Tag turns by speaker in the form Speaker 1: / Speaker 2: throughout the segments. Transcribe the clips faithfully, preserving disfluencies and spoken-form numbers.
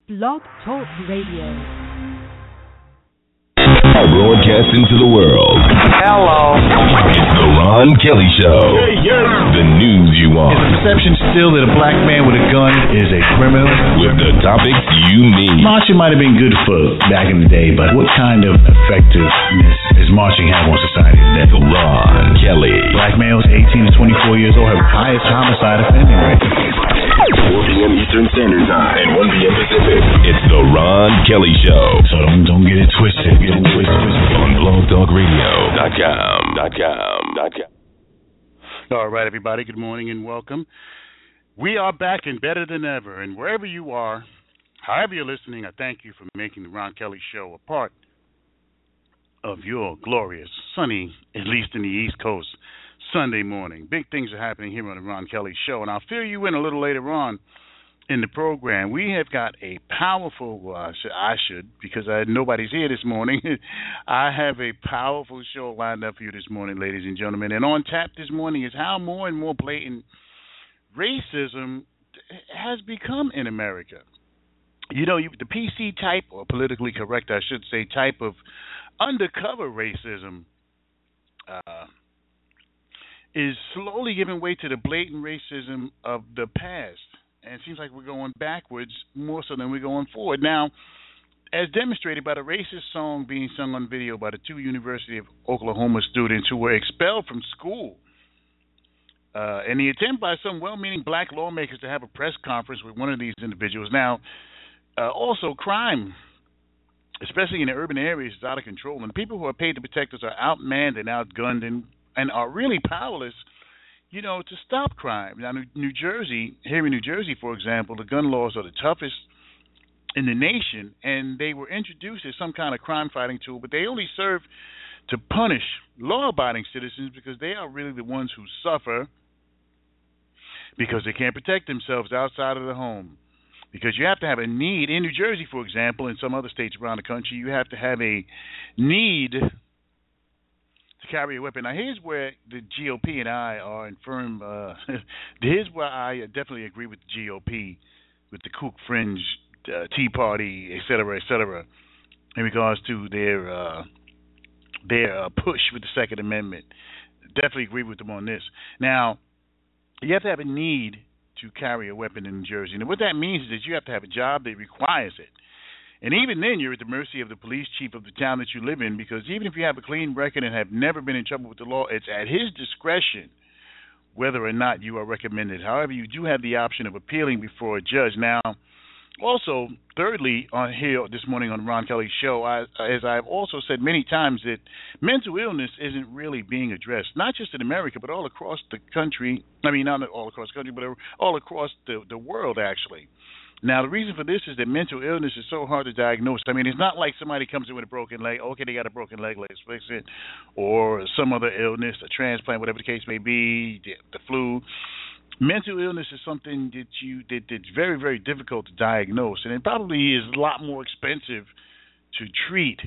Speaker 1: Blog Talk Radio.
Speaker 2: Broadcasting to the world.
Speaker 3: Hello.
Speaker 2: It's the Ron Kelly Show.
Speaker 3: Hey, yeah.
Speaker 2: The news you want.
Speaker 4: Is the perception still that a black man with a gun is a criminal?
Speaker 2: With the topics you need.
Speaker 4: Marching might have been good for back in the day, but what kind of effectiveness is marching have on society today?
Speaker 2: The Ron Kelly.
Speaker 4: Black males eighteen to twenty-four years old have the highest homicide offending rate.
Speaker 2: four p.m. Eastern Standard Time and one p.m. Pacific. It's the Ron Kelly Show.
Speaker 4: So don't, don't get it twisted. Get it twisted.
Speaker 2: On blog talk radio dot com.
Speaker 5: All right, everybody, good morning and welcome. We are back and better than ever. And wherever you are, however you're listening, I thank you for making the Ron Kelly Show a part of your glorious, sunny, at least in the East Coast, Sunday morning. Big things are happening here on the Ron Kelly Show, and I'll fill you in a little later on in the program. We have got a powerful, uh, I should, because I, nobody's here this morning. I have a powerful show lined up for you this morning, ladies and gentlemen. And on tap this morning is how more and more blatant racism has become in America. You know, you, the P C type, or politically correct, I should say, type of undercover racism uh, is slowly giving way to the blatant racism of the past. And it seems like we're going backwards more so than we're going forward. Now, as demonstrated by the racist song being sung on video by the two University of Oklahoma students who were expelled from school, uh, and the attempt by some well-meaning black lawmakers to have a press conference with one of these individuals. Now, uh, also crime, especially in the urban areas, is out of control. And the people who are paid to protect us are outmanned and outgunned and, and are really powerless, you know, to stop crime. Now, New Jersey, here in New Jersey, for example, the gun laws are the toughest in the nation, and they were introduced as some kind of crime-fighting tool, but they only serve to punish law-abiding citizens because they are really the ones who suffer because they can't protect themselves outside of the home. Because you have to have a need. In New Jersey, for example, and some other states around the country, you have to have a need carry a weapon. Now, here's where the G O P and I are in firm. Uh, here's where I definitely agree with the G O P, with the kook fringe, uh, Tea Party, et cetera, et cetera, in regards to their uh, their uh, push with the Second Amendment. Definitely agree with them on this. Now, you have to have a need to carry a weapon in New Jersey. And what that means is that you have to have a job that requires it. And even then, you're at the mercy of the police chief of the town that you live in, because even if you have a clean record and have never been in trouble with the law, it's at his discretion whether or not you are recommended. However, you do have the option of appealing before a judge. Now, also, thirdly, on here this morning on Ron Kelly's show, I, as I've also said many times, that mental illness isn't really being addressed, not just in America, but all across the country. I mean, not all across the country, but all across the, the world, actually. Now, the reason for this is that mental illness is so hard to diagnose. I mean, it's not like somebody comes in with a broken leg. Okay, they got a broken leg, let's fix it. Or some other illness, a transplant, whatever the case may be, the, the flu. Mental illness is something that you that, that's very, very difficult to diagnose. And it probably is a lot more expensive to treat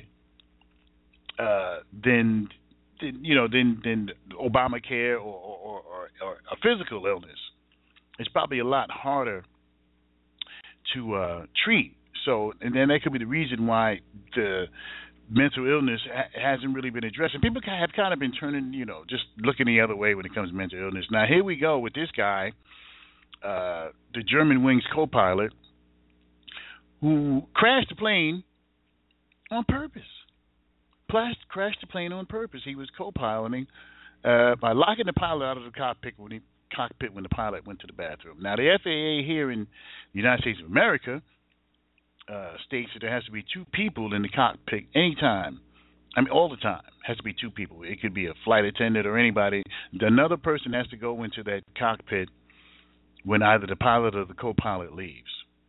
Speaker 5: uh, than, than, you know, than, than Obamacare or, or, or, or a physical illness. It's probably a lot harder to uh, treat. So, and then that could be the reason why the mental illness ha- hasn't really been addressed. And people have kind of been turning, you know, just looking the other way when it comes to mental illness. Now, here we go with this guy, uh, the Germanwings co-pilot, who crashed the plane on purpose. Plus, crashed the plane on purpose. He was co-piloting uh, by locking the pilot out of the cockpit when he cockpit when the pilot went to the bathroom. Now, the F A A here in the United States of America uh, states that there has to be two people in the cockpit anytime. I mean, all the time. Has to be two people. It could be a flight attendant or anybody. Another person has to go into that cockpit when either the pilot or the co-pilot leaves.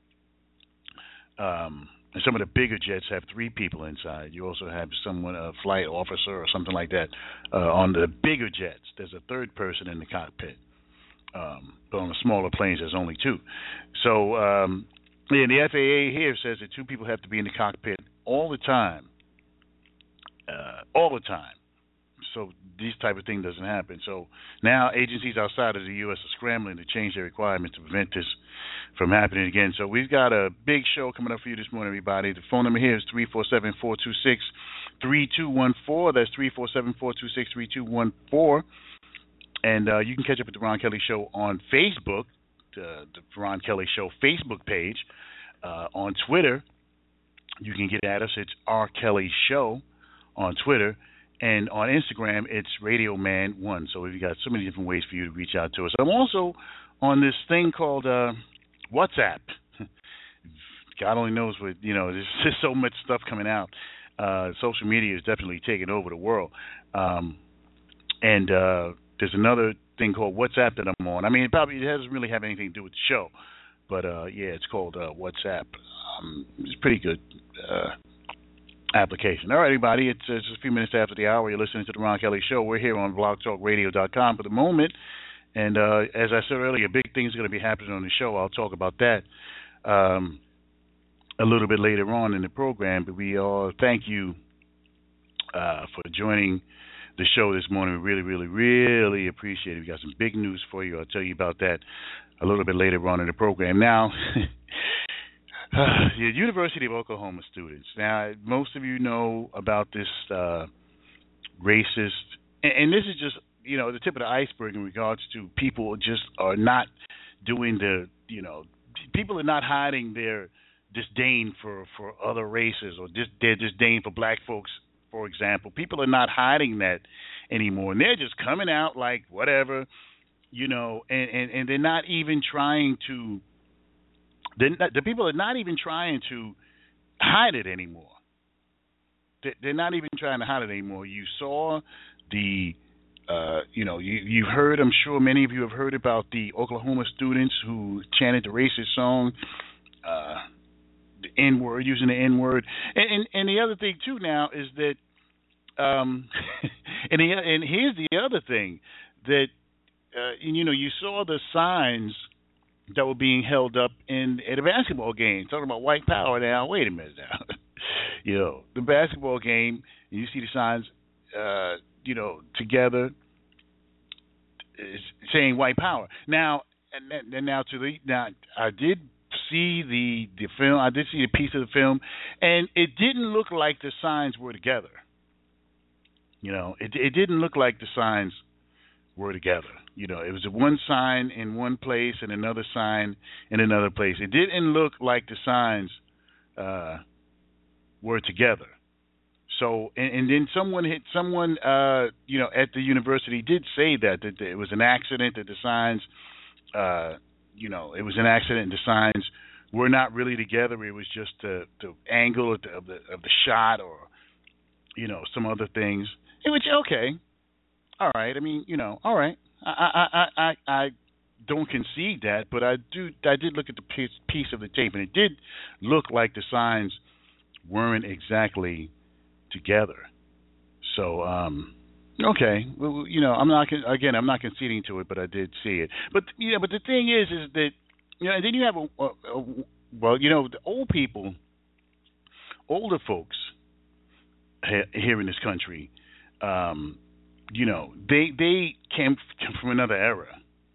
Speaker 5: Um, and some of the bigger jets have three people inside. You also have someone, a flight officer or something like that. Uh, on the bigger jets, there's a third person in the cockpit. Um, but on the smaller planes, there's only two. So, um, yeah, the F A A here says that two people have to be in the cockpit all the time, uh, all the time. So this type of thing doesn't happen. So now agencies outside of the U S are scrambling to change their requirements to prevent this from happening again. So we've got a big show coming up for you this morning, everybody. The phone number here is three four seven, four two six, three two one four. That's three four seven, four two six, three two one four. And uh, you can catch up with the Ron Kelly Show on Facebook, uh, the Ron Kelly Show Facebook page. Uh, on Twitter, you can get at us. It's R. Kelly Show on Twitter. And on Instagram, it's Radio Man one. So we've got so many different ways for you to reach out to us. I'm also on this thing called uh, WhatsApp. God only knows what, you know, there's just so much stuff coming out. Uh, social media is definitely taking over the world. Um, and uh, there's another thing called WhatsApp that I'm on. I mean, it probably it doesn't really have anything to do with the show. But, uh, yeah, it's called uh, WhatsApp. Um, it's a pretty good uh, application. All right, everybody, it's, it's just a few minutes after the hour. You're listening to the Ron Kelly Show. We're here on blog talk radio dot com for the moment. And uh, as I said earlier, big things are going to be happening on the show. I'll talk about that um, a little bit later on in the program. But we all thank you uh, for joining the show this morning. We really, really, really appreciate it. We got some big news for you. I'll tell you about that a little bit later on in the program. Now, the University of Oklahoma students. Now, most of you know about this uh, racist, and, and this is just, you know, the tip of the iceberg in regards to people just are not doing the, you know, people are not hiding their disdain for, for other races or dis, their disdain for black folks, for example. People are not hiding that anymore, and they're just coming out like whatever. You know, and, and, and they're not even trying to, not, the people are not even trying to hide it anymore. They're not even trying to hide it anymore. You saw the, uh, you know, you, you've heard, I'm sure many of you have heard about the Oklahoma students who chanted the racist song, uh, the N-word, using the N-word. And, and, and the other thing, too, now is that, um, and, the, and here's the other thing, that, Uh, and, you know, you saw the signs that were being held up in at a basketball game, talking about white power. Now, wait a minute now. You know, the basketball game, and you see the signs, uh, you know, together saying white power. Now, and, and now to the now, I did see the the film. I did see a piece of the film, and it didn't look like the signs were together. You know, it it didn't look like the signs were together. You know, it was one sign in one place and another sign in another place. It didn't look like the signs uh, were together. So, and, and then someone hit someone, uh, you know, at the university did say that that it was an accident, that the signs, uh, you know, it was an accident. And the signs were not really together. It was just the, the angle of the, of the of the shot, or, you know, some other things. It was okay. All right. I mean, you know, all right. I I I I don't concede that, but I do. I did look at the piece, piece of the tape, and it did look like the signs weren't exactly together. So, um, okay, well, you know, I'm not again. I'm not conceding to it, but I did see it. But you know, but the thing is, is that you know, and then you have a, a, a well, you know, the old people, older folks here in this country. Um, You know, they they came from another era.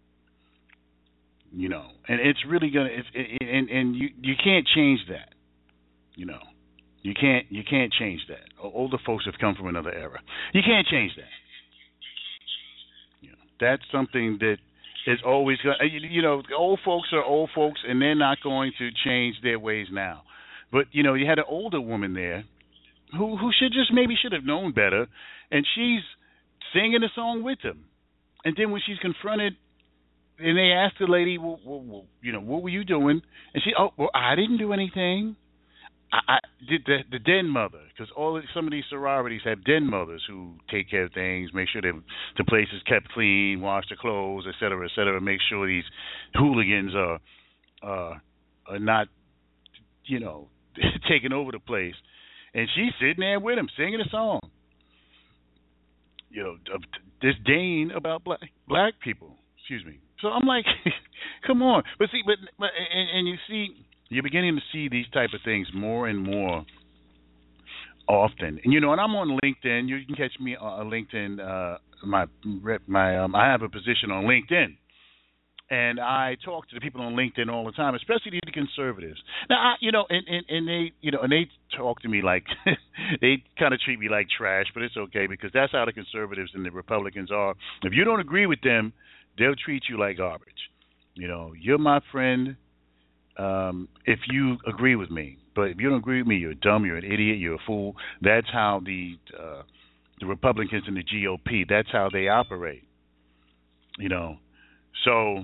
Speaker 5: You know, and it's really gonna, it's, it, and and you you can't change that. You know, you can't you can't change that. Older folks have come from another era. You can't change that. You know, that's something that is always going. You know, old folks are old folks, and they're not going to change their ways now. But you know, you had an older woman there who who should just maybe should have known better, and she's singing a song with them. And then when she's confronted, and they asked the lady, well, well, well, you know, what were you doing? And she, oh, well, I didn't do anything. I, I did the, the den mother, because all some of these sororities have den mothers who take care of things, make sure that the place is kept clean, wash the clothes, et cetera, et cetera, make sure these hooligans are uh, are not, you know, taking over the place. And she's sitting there with him, singing a song. You know, of disdain about black black people. Excuse me. So I'm like, come on. But see, but, but and, and you see, you're beginning to see these type of things more and more often. And you know, and I'm on LinkedIn. You can catch me on LinkedIn. Uh, my my um, I have a position on LinkedIn, And I talk to the people on LinkedIn all the time, especially the conservatives. Now, I, you know, and, and, and they, you know, and they talk to me like they kind of treat me like trash, but it's okay because that's how the conservatives and the Republicans are. If you don't agree with them, they'll treat you like garbage. You know, you're my friend um, if you agree with me, but if you don't agree with me, you're dumb, you're an idiot, you're a fool. That's how the uh, the Republicans and the G O P. That's how they operate. You know, so.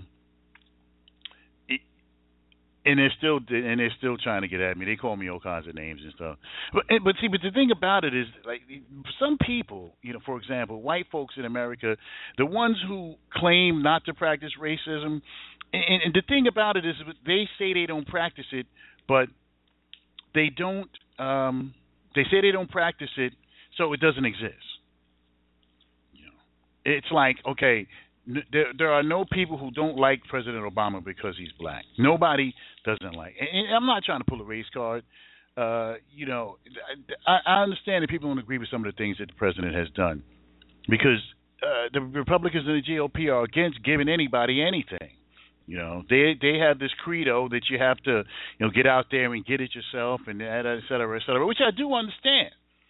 Speaker 5: And they're still and they're still trying to get at me. They call me all kinds of names and stuff. But but see, but the thing about it is, like, some people, you know, for example, white folks in America, the ones who claim not to practice racism, and, and the thing about it is, they say they don't practice it, but they don't. Um, they say they don't practice it, so it doesn't exist. You know, it's like, okay. There, there are no people who don't like President Obama because he's black. Nobody doesn't like. And I'm not trying to pull a race card. Uh, you know, I, I understand that people don't agree with some of the things that the president has done, because uh, the Republicans and the G O P are against giving anybody anything. You know, they they have this credo that you have to, you know, get out there and get it yourself, and et cetera, et cetera, which I do understand.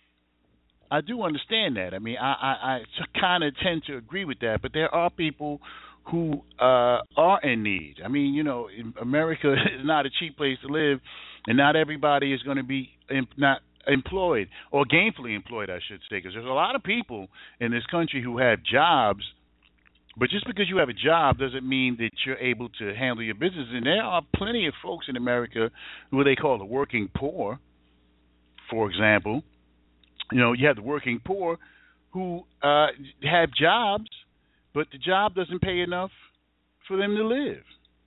Speaker 5: I do understand that. I mean, I, I, I kind of tend to agree with that, but there are people who uh, are in need. I mean, you know, America is not a cheap place to live, and not everybody is going to be em- not employed or gainfully employed, I should say, because there's a lot of people in this country who have jobs, but just because you have a job doesn't mean that you're able to handle your business. And there are plenty of folks in America who they call the working poor, for example. You know, you have the working poor who uh, have jobs, but the job doesn't pay enough for them to live.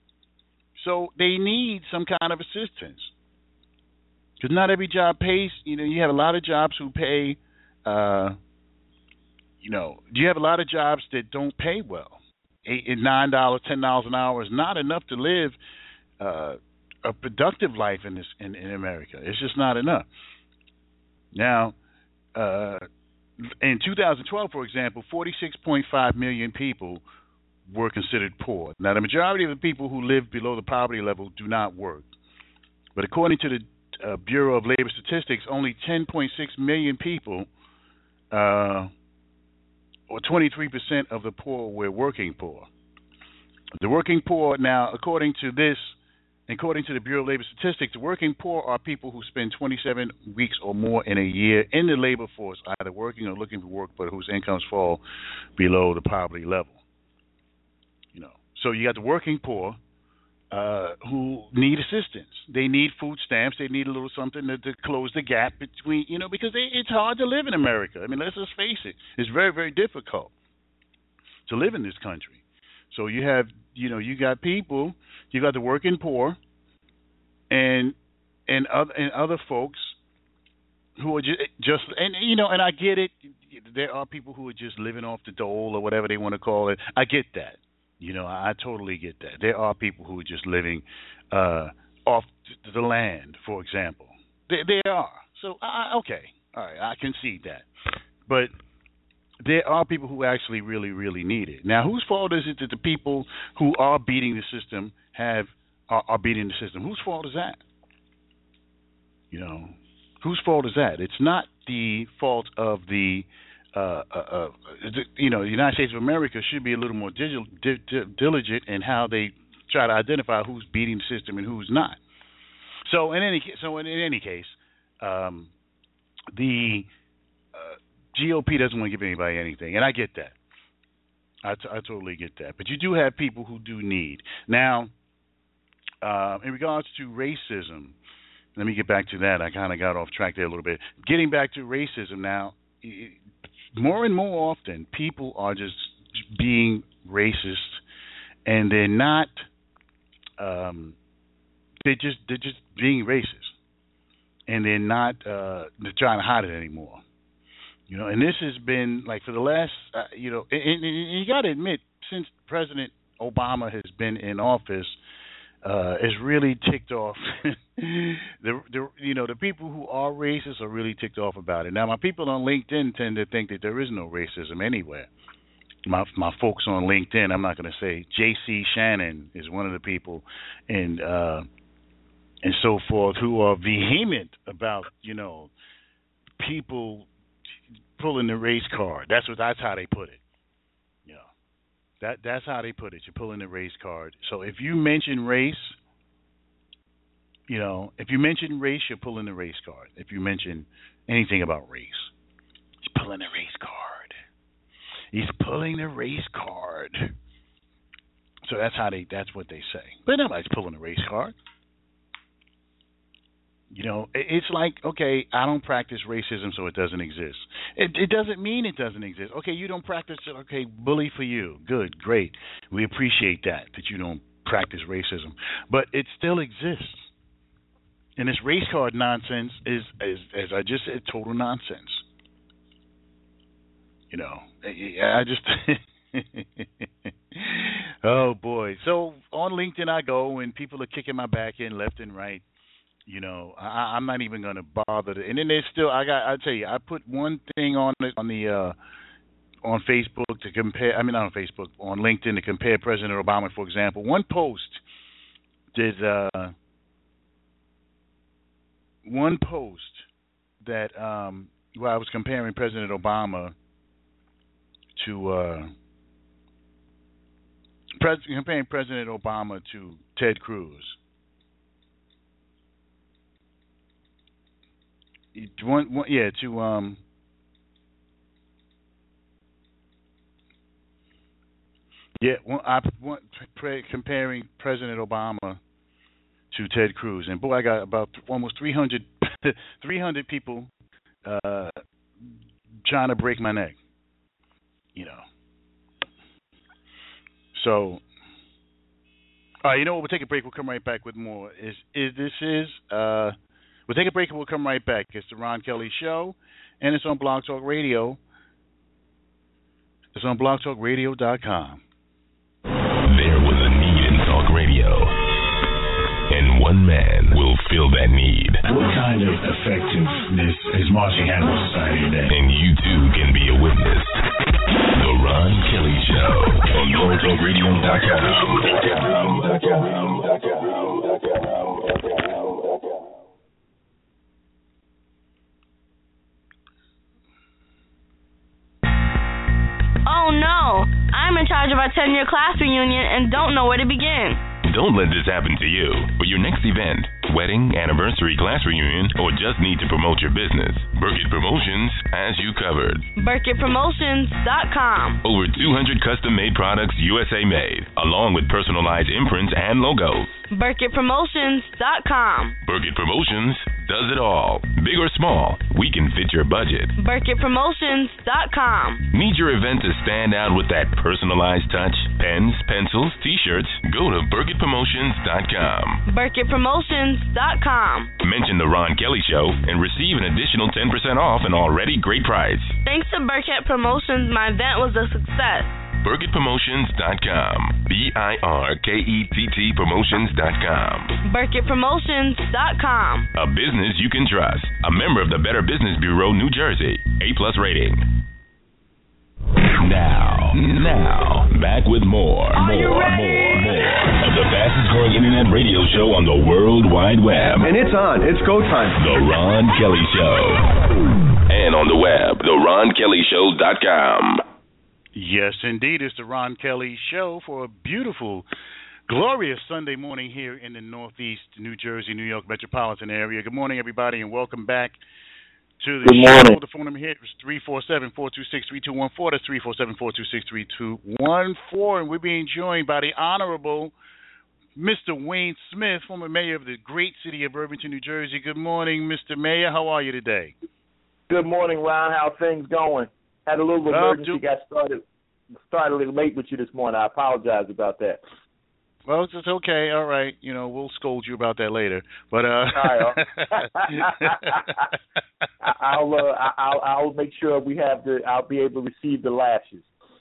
Speaker 5: So they need some kind of assistance. Because not every job pays. You know, you have a lot of jobs who pay, uh, you know, you have a lot of jobs that don't pay well. Eight, nine dollars, ten dollars an hour is not enough to live uh, a productive life in this in, in America. It's just not enough. Now, Uh, in two thousand twelve, for example, forty-six point five million people were considered poor. Now, the majority of the people who live below the poverty level do not work. But according to the uh, Bureau of Labor Statistics, only ten point six million people, uh, or twenty-three percent of the poor, were working poor. The working poor, now, according to this, According to the Bureau of Labor Statistics, the working poor are people who spend twenty-seven weeks or more in a year in the labor force, either working or looking for work, but whose incomes fall below the poverty level. You know, so you got the working poor uh, who need assistance. They need food stamps. They need a little something to, to close the gap between, you know, because they, it's hard to live in America. I mean, let's just face it. It's very, very difficult to live in this country. So you have, you know, you got people. You got the working poor, and and other and other folks who are just, just and you know, and I get it. There are people who are just living off the dole or whatever they want to call it. I get that. You know, I, I totally get that. There are people who are just living uh, off the land, for example. There, there are. So I, okay, all right, I can see that, but there are people who actually really, really need it. Now, whose fault is it that the people who are beating the system have are, are beating the system? Whose fault is that? You know, whose fault is that? It's not the fault of the, uh, uh, uh, the you know, the United States of America should be a little more digil, di, di, diligent in how they try to identify who's beating the system and who's not. So in any so in, in any case, um, the uh, G O P doesn't want to give anybody anything, and I get that. I, t- I totally get that. But you do have people who do need. Now, uh, in regards to racism, let me get back to that. I kind of got off track there a little bit. Getting back to racism now, it, more and more often, people are just being racist, and they're not. Um, they're just they're just being racist, and they're not uh, they're trying to hide it anymore. You know, and this has been like for the last, uh, you know, and, and, and you got to admit, since President Obama has been in office, uh, it's really ticked off. the, the, you know, the people who are racist are really ticked off about it. Now, my people on LinkedIn tend to think that there is no racism anywhere, my my folks on LinkedIn. I'm not going to say J C Shannon is one of the people, and uh, and so forth, who are vehement about you know people pulling the race card. That's what that's how they put it. You know, that that's how they put it. You're pulling the race card. So if you mention race, you know, if you mention race, you're pulling the race card. If you mention anything about race, he's pulling the race card. He's pulling the race card. So that's how they. That's what they say. But nobody's pulling the race card. You know, it's like, okay, I don't practice racism, so it doesn't exist. It, it doesn't mean it doesn't exist. Okay, you don't practice it. Okay, bully for you. Good, great. We appreciate that, that you don't practice racism. But it still exists. And this race card nonsense is, is as I just said, total nonsense. You know, I just... oh, boy. So on LinkedIn I go, and people are kicking my back in left and right. You know, I, I'm not even going to bother. To, and then there's still, I got, I tell you, I put one thing on the, on the uh, on Facebook to compare. I mean, not on Facebook, on LinkedIn to compare President Obama, for example. One post did uh, one post that um, where I was comparing President Obama to uh, pres- comparing President Obama to Ted Cruz. One, one, yeah, to um, yeah, one, I one, pre- comparing President Obama to Ted Cruz, and boy, I got about almost three hundred, three hundred people uh, trying to break my neck, you know. So, all right, you know what? We'll take a break. We'll come right back with more. Is is this is uh. We'll take a break and we'll come right back. It's the Ron Kelly Show, and it's on Blog Talk Radio. It's on blog talk radio dot com.
Speaker 2: There was a need in talk radio, and one man will fill that need.
Speaker 4: What kind of effectiveness is marching had in society today?
Speaker 2: And you too can be a witness. The Ron Kelly Show on blog talk radio dot com.
Speaker 3: Oh no, I'm in charge of our ten-year class reunion and don't know where to begin.
Speaker 2: Don't let this happen to you. For your next event, wedding, anniversary, class reunion, or just need to promote your business, Burkett Promotions has you covered.
Speaker 3: Burkett Promotions dot com.
Speaker 2: Over two hundred custom-made products U S A made, along with personalized imprints and logos.
Speaker 3: Burkett Promotions dot com.
Speaker 2: Burkett Promotions does it all. Big or small, we can fit your budget.
Speaker 3: Burkett Promotions dot com.
Speaker 2: Need your event to stand out with that personalized touch? Pens, pencils, t-shirts? Go to Burkett Promotions dot com.
Speaker 3: Burkett Promotions dot com.
Speaker 2: Mention the Ron Kelly Show and receive an additional ten percent off an already great price.
Speaker 3: Thanks to Burkett Promotions, my event was a success.
Speaker 2: Burkett Promotions dot com. B I R K E T T Promotions dot com.
Speaker 3: Burkett Promotions dot com.
Speaker 2: A business you can trust. A member of the Better Business Bureau, New Jersey. A plus rating. Now, now, back with more,
Speaker 3: Are
Speaker 2: more,
Speaker 3: you ready?
Speaker 2: more, more of the fastest growing internet radio show on the World Wide Web.
Speaker 6: And it's on. It's go time.
Speaker 2: The Ron Kelly Show. And on the web, the ron kelly show dot com.
Speaker 5: Yes, indeed. It's the Ron Kelly Show for a beautiful, glorious Sunday morning here in the Northeast, New Jersey, New York metropolitan area. Good morning, everybody, and welcome back to the
Speaker 6: Good
Speaker 5: show.
Speaker 6: morning.
Speaker 5: The phone number here is three four seven, four two six, three two one four. That's three four seven, four two six, three two one four. And we're being joined by the Honorable Mister Wayne Smith, former mayor of the great city of Irvington, New Jersey. Good morning, Mister Mayor. How are you today?
Speaker 6: Good morning, Ron. How things going? Had a little
Speaker 5: Uh,
Speaker 6: emergency.
Speaker 5: do-
Speaker 6: Got started started a little late with you this morning. I apologize about that.
Speaker 5: Well, it's, it's okay. All right. You know, we'll scold you about that later. But uh,
Speaker 6: All right. I'll, uh, I'll I'll make sure we have the. I'll be able to receive the lashes.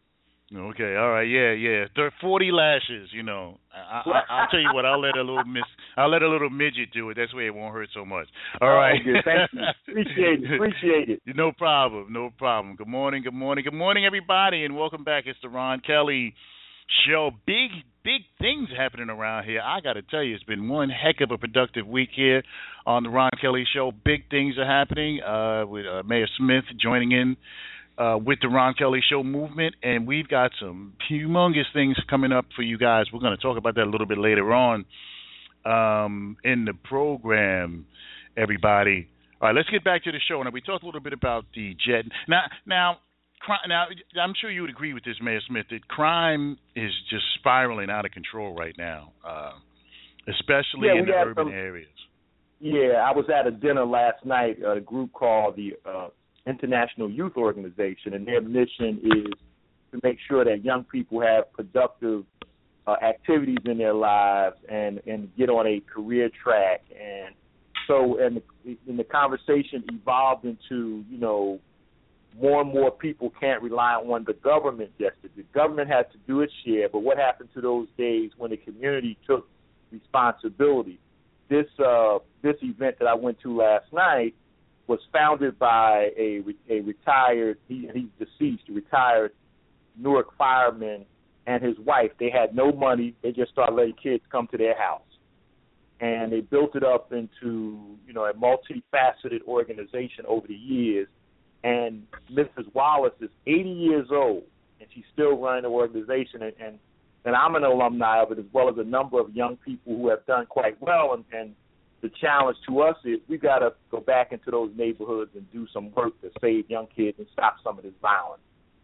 Speaker 5: Okay, all right, yeah, yeah. Thir- Forty lashes, you know. I, I, I'll tell you what. I'll let a little miss. I'll let a little midget do it. That's way it won't hurt so much. All right.
Speaker 6: Oh, good. Thank you. Appreciate it. Appreciate it.
Speaker 5: No problem. No problem. Good morning. Good morning. Good morning, everybody, and welcome back. It's the Ron Kelly Show. Big, big things happening around here. I got to tell you, it's been one heck of a productive week here on the Ron Kelly Show. Big things are happening. Uh, with uh, Mayor Smith joining in. Uh, with the Ron Kelly Show movement, and we've got some humongous things coming up for you guys. We're going to talk about that a little bit later on um, in the program, everybody. All right, let's get back to the show. Now, we talked a little bit about the jet. Now, now, cri- now, I'm sure you would agree with this, Mayor Smith, that crime is just spiraling out of control right now, uh, especially
Speaker 6: yeah,
Speaker 5: in the urban
Speaker 6: some,
Speaker 5: areas.
Speaker 6: Yeah, I was at a dinner last night, a group called the uh, International Youth Organization, and their mission is to make sure that young people have productive uh, activities in their lives and, and get on a career track. And so, and the, and the conversation evolved into, you know, more and more people can't rely on the government yesterday. The government had to do its share, but what happened to those days when the community took responsibility? This uh, this event that I went to last night was founded by a, a retired, he, he's deceased, a retired Newark fireman and his wife. They had no money. They just started letting kids come to their house. And they built it up into, you know, a multifaceted organization over the years. And Missus Wallace is eighty years old, and she's still running the organization. And, and, and I'm an alumni of it, as well as a number of young people who have done quite well. And, and the challenge to us is we got to go back into those neighborhoods and do some work to save young kids and stop some of this violence.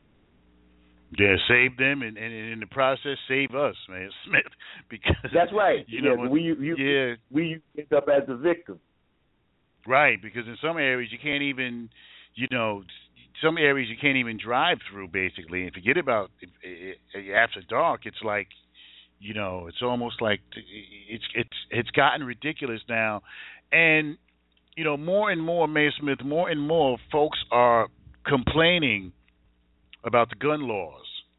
Speaker 5: Yeah, save them, and, and in the process, save us, man, Smith. Because
Speaker 6: that's right.
Speaker 5: You
Speaker 6: yeah,
Speaker 5: know,
Speaker 6: we you,
Speaker 5: yeah,
Speaker 6: we end up as the victim.
Speaker 5: Right, because in some areas you can't even, you know, some areas you can't even drive through, basically. And forget about if, if, after dark. It's like, you know, it's almost like it's it's it's gotten ridiculous now, and you know, more and more, Mayor Smith, more and more folks are complaining about the gun laws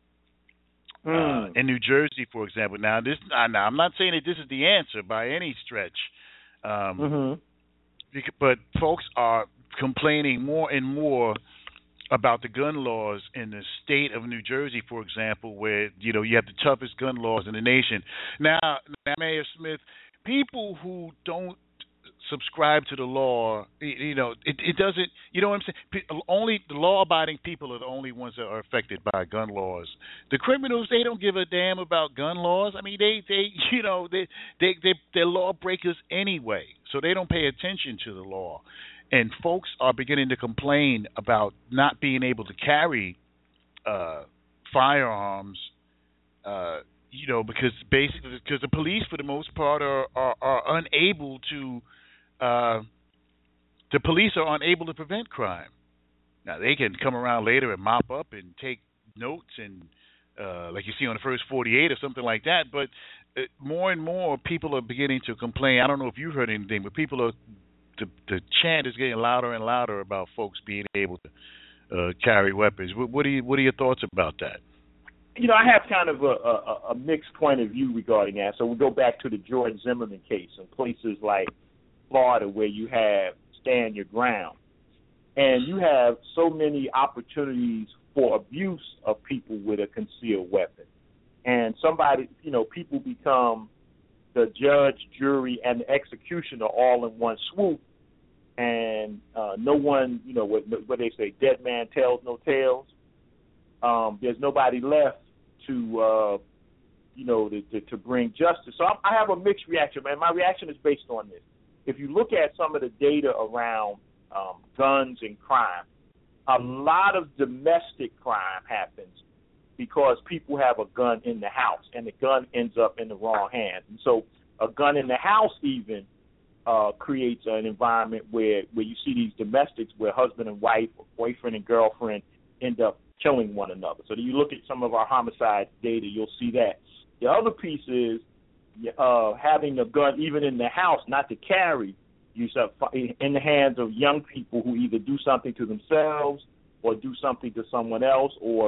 Speaker 6: mm.
Speaker 5: uh, in New Jersey, for example. Now, this now I'm not saying that this is the answer by any stretch, um,
Speaker 6: mm-hmm.
Speaker 5: but folks are complaining more and more about the gun laws in the state of New Jersey, for example, where, you know, you have the toughest gun laws in the nation. Now, now Mayor Smith, people who don't subscribe to the law, you know, it, it doesn't, you know what I'm saying? Only the law-abiding people are the only ones that are affected by gun laws. The criminals, they don't give a damn about gun laws. I mean, they, they you know, they, they, they, they're lawbreakers anyway, so they don't pay attention to the law. And folks are beginning to complain about not being able to carry uh, firearms, uh, you know, because basically, because the police, for the most part, are are, are unable to. Uh, the police are unable to prevent crime. Now they can come around later and mop up and take notes and, uh, like you see on the first forty-eight or something like that. But uh, more and more people are beginning to complain. I don't know if you've heard anything, but people are. The, the chant is getting louder and louder about folks being able to uh, carry weapons. What, what are you, what are your thoughts about that?
Speaker 6: You know, I have kind of a, a, a mixed point of view regarding that. So we go back to the George Zimmerman case in places like Florida, where you have stand your ground, and you have so many opportunities for abuse of people with a concealed weapon, and somebody, you know, people become the judge, jury, and the executioner all in one swoop, and uh, no one, you know, what, what they say, dead man tells no tales. Um, there's nobody left to, uh, you know, to, to, to bring justice. So I, I have a mixed reaction, man. My reaction is based on this. If you look at some of the data around um, guns and crime, a lot of domestic crime happens because people have a gun in the house, and the gun ends up in the wrong hands. And so a gun in the house even uh, creates an environment where, where you see these domestics where husband and wife or boyfriend and girlfriend end up killing one another. So you look at some of our homicide data, you'll see that. The other piece is uh, having a gun even in the house, not to carry, you in the hands of young people who either do something to themselves or do something to someone else, or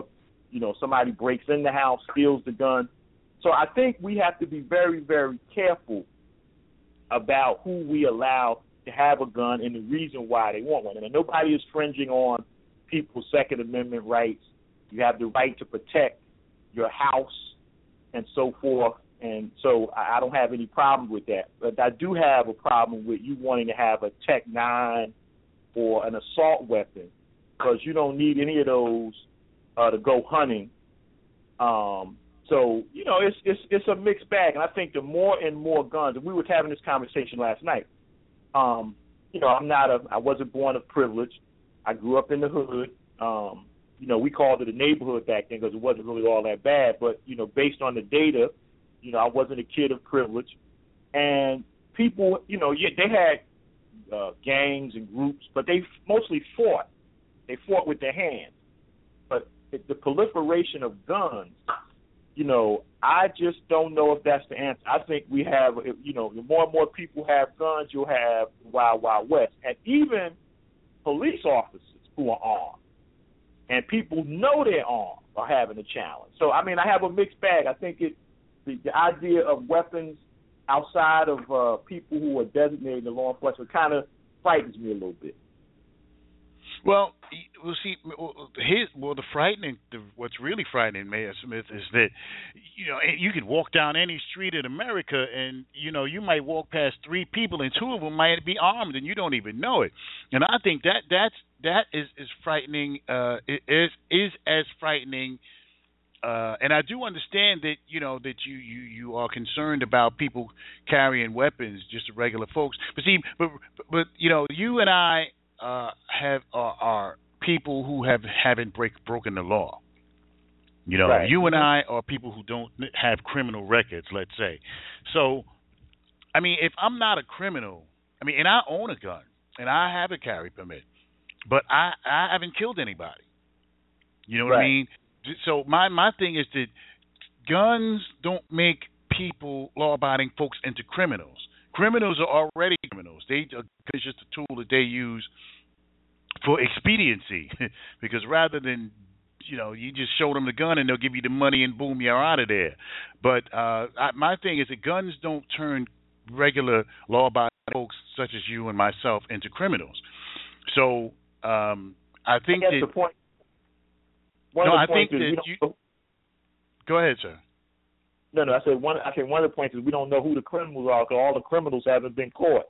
Speaker 6: You know, somebody breaks in the house, steals the gun. So I think we have to be very, very careful about who we allow to have a gun and the reason why they want one. And nobody is infringing on people's Second Amendment rights. You have the right to protect your house and so forth. And so I don't have any problem with that. But I do have a problem with you wanting to have a Tech nine or an assault weapon, because you don't need any of those uh, to go hunting. Um, so, you know, it's, it's it's a mixed bag. And I think the more and more guns, and we were having this conversation last night, um, you know, I'm not a, I wasn't born of privilege. I grew up in the hood. Um, you know, we called it a neighborhood back then because it wasn't really all that bad. But, you know, based on the data, you know, I wasn't a kid of privilege. And people, you know, yeah, they had uh, gangs and groups, but they mostly fought. They fought with their hands. But the proliferation of guns, you know, I just don't know if that's the answer. I think we have, you know, the more and more people have guns, you'll have Wild Wild West. And even police officers who are armed, and people know they're armed, are having a challenge. So, I mean, I have a mixed bag. I think it, the, the idea of weapons outside of uh, people who are designated in law enforcement kind of frightens me a little bit.
Speaker 5: Well, we'll see. His, well, the frightening, the, what's really frightening, Mayor Smith, is that you know you could walk down any street in America, and you know you might walk past three people, and two of them might be armed, and you don't even know it. And I think that that's that is is frightening. Uh, is is as frightening. Uh, and I do understand that you know that you, you, you are concerned about people carrying weapons, just regular folks. But see, but but you know, you and I. Uh, have are, are people who have haven't break broken the law. You know,
Speaker 6: right.
Speaker 5: You and I are people who don't have criminal records, let's say. So, I mean, if I'm not a criminal, I mean, and I own a gun and I have a carry permit, but I, I haven't killed anybody. You know what
Speaker 6: right.
Speaker 5: I mean? So my my thing is that guns don't make people, law-abiding folks, into criminals. Criminals are already criminals. They it's just a tool that they use for expediency, because rather than you know you just show them the gun and they'll give you the money and boom, you're out of there. But uh, I, my thing is that guns don't turn regular law-abiding folks such as you and myself into criminals. So um, I think
Speaker 6: I
Speaker 5: that.
Speaker 6: The point, one
Speaker 5: no,
Speaker 6: of the
Speaker 5: I think
Speaker 6: points
Speaker 5: that
Speaker 6: is
Speaker 5: you. Go ahead, sir.
Speaker 6: No, no. I said one. I said one of the points is we don't know who the criminals are because all the criminals haven't been caught.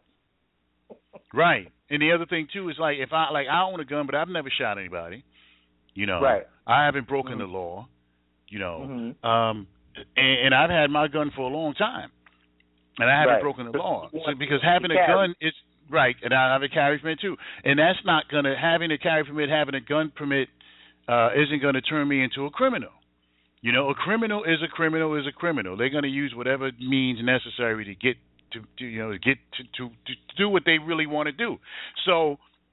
Speaker 5: Right, and the other thing too is like if I like I own a gun, but I've never shot anybody. You know,
Speaker 6: right.
Speaker 5: I haven't broken
Speaker 6: mm-hmm.
Speaker 5: the law. You know,
Speaker 6: mm-hmm.
Speaker 5: um, and, and I've had my gun for a long time, and I haven't
Speaker 6: right.
Speaker 5: broken the
Speaker 6: but
Speaker 5: law. So because having a gun is right, and I have a carry permit too, and that's not gonna having a carry permit, having a gun permit, uh, isn't gonna turn me into a criminal. You know, a criminal is a criminal is a criminal. They're going to use whatever means necessary to get to, to you know to get to, to to do what they really want to do. So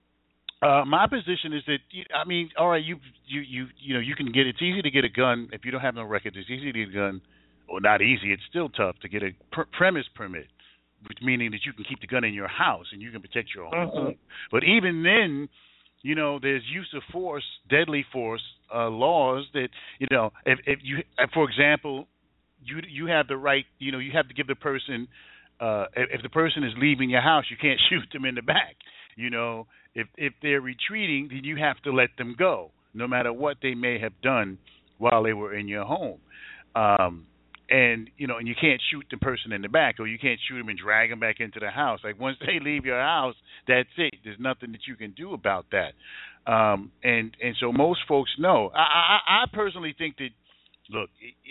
Speaker 5: uh, my position is that I mean, all right, you you you you know you can get it's easy to get a gun if you don't have no records. It's easy to get a gun, or not easy. It's still tough to get a per- premise permit, which meaning that you can keep the gun in your house and you can protect your home.
Speaker 6: Mm-hmm.
Speaker 5: But even then, you know, there's use of force, deadly force uh, laws that, you know, if, if you, for example, you you have the right, you know, you have to give the person, uh, if, if the person is leaving your house, you can't shoot them in the back. You know, if if they're retreating, then you have to let them go, no matter what they may have done while they were in your home. Um, and, you know, and you can't shoot the person in the back, or you can't shoot them and drag them back into the house. Like, once they leave your house, that's it. There's nothing that you can do about that. Um, and, and so most folks know. I, I, I personally think that, look,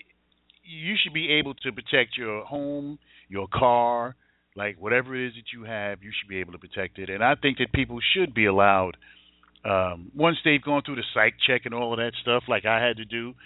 Speaker 5: you should be able to protect your home, your car, like whatever it is that you have, you should be able to protect it. And I think that people should be allowed, um, once they've gone through the psych check and all of that stuff, like I had to do,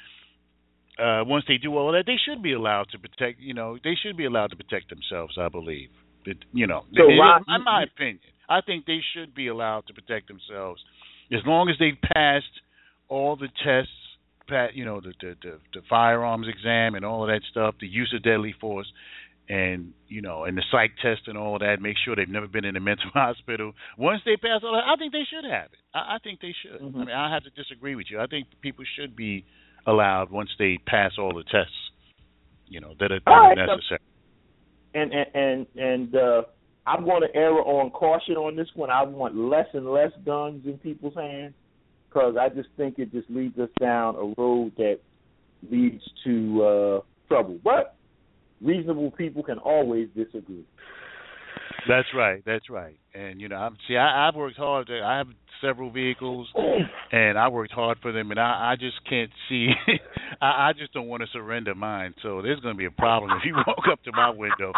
Speaker 5: Uh, once they do all of that, they should be allowed to protect. You know, they should be allowed to protect themselves. I believe. That, you know,
Speaker 6: so
Speaker 5: they,
Speaker 6: Ron,
Speaker 5: in my opinion, I think they should be allowed to protect themselves as long as they've passed all the tests. You know, the the, the the firearms exam and all of that stuff, the use of deadly force, and you know, and the psych test and all of that. Make sure they've never been in a mental hospital. Once they pass all that, I think they should have it. I, I think they should.
Speaker 6: Mm-hmm.
Speaker 5: I mean, I have to disagree with you. I think people should be allowed once they pass all the tests, you know, that are, that
Speaker 6: All
Speaker 5: are
Speaker 6: right,
Speaker 5: necessary.
Speaker 6: And and and, and uh, I'm going to err on caution on this one. I want less and less guns in people's hands because I just think it just leads us down a road that leads to uh, trouble. But reasonable people can always disagree.
Speaker 5: That's right. That's right. And you know, I'm, see, I, I've worked hard. To, I have several vehicles, and I worked hard for them, and I, I just can't see. I, I just don't want to surrender mine. So there's going to be a problem if you walk up to my window.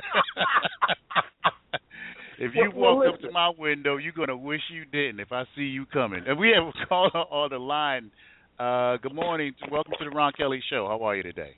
Speaker 5: If you
Speaker 6: well,
Speaker 5: walk
Speaker 6: well,
Speaker 5: up to my window, you're going to wish you didn't if I see you coming. And we have a caller on the line. Uh, good morning. Welcome to the Ron Kelly Show. How are you today?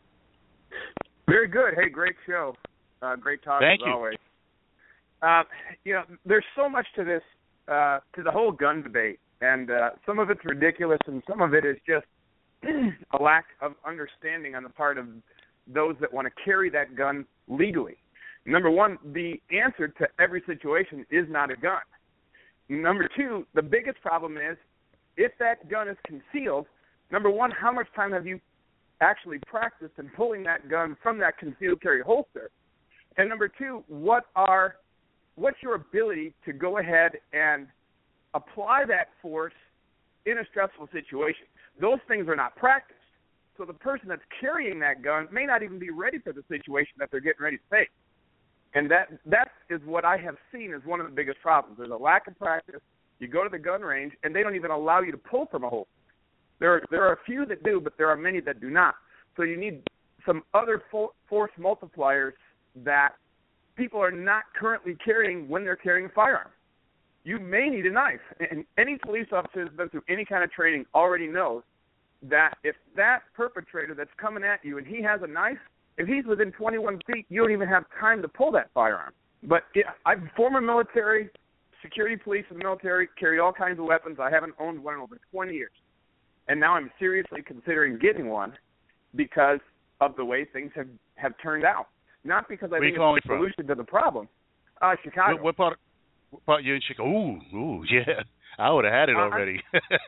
Speaker 7: Very good. Hey, great show. Uh, great talk
Speaker 5: Thank
Speaker 7: as
Speaker 5: you.
Speaker 7: always. Uh, you know, there's so much to this, uh, to the whole gun debate, and uh, some of it's ridiculous, and some of it is just a lack of understanding on the part of those that want to carry that gun legally. Number one, the answer to every situation is not a gun. Number two, the biggest problem is if that gun is concealed, number one, how much time have you actually practiced in pulling that gun from that concealed carry holster? And number two, what are what's your ability to go ahead and apply that force in a stressful situation? Those things are not practiced. So the person that's carrying that gun may not even be ready for the situation that they're getting ready to face. And that that is what I have seen as one of the biggest problems. There's a lack of practice. You go to the gun range, and they don't even allow you to pull from a holster. There are, there are a few that do, but there are many that do not. So you need some other fo- force multipliers that people are not currently carrying when they're carrying a firearm. You may need a knife. And any police officer who's been through any kind of training already knows that if that perpetrator that's coming at you and he has a knife, if he's within twenty-one feet, you don't even have time to pull that firearm. But it, I'm former military, security police in the military, carry all kinds of weapons. I haven't owned one in over twenty years. And now I'm seriously considering getting one because of the way things have, have turned out. Not because I
Speaker 5: Where
Speaker 7: think
Speaker 5: you
Speaker 7: it's the
Speaker 5: from?
Speaker 7: solution to the problem. Uh, Chicago.
Speaker 5: What, what part? What part you in Chicago? Ooh, ooh, yeah. I would have had it
Speaker 7: Uh,
Speaker 5: already.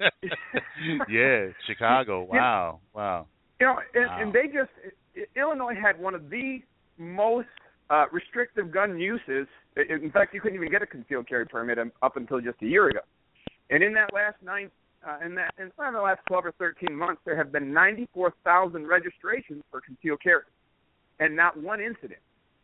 Speaker 5: Yeah, Chicago. Wow, wow.
Speaker 7: You know, and,
Speaker 5: Wow.
Speaker 7: and they just Illinois had one of the most uh, restrictive gun uses. In fact, you couldn't even get a concealed carry permit up until just a year ago. And in that last nine, uh, in that in the last twelve or thirteen months, there have been ninety-four thousand registrations for concealed carry, and not one incident.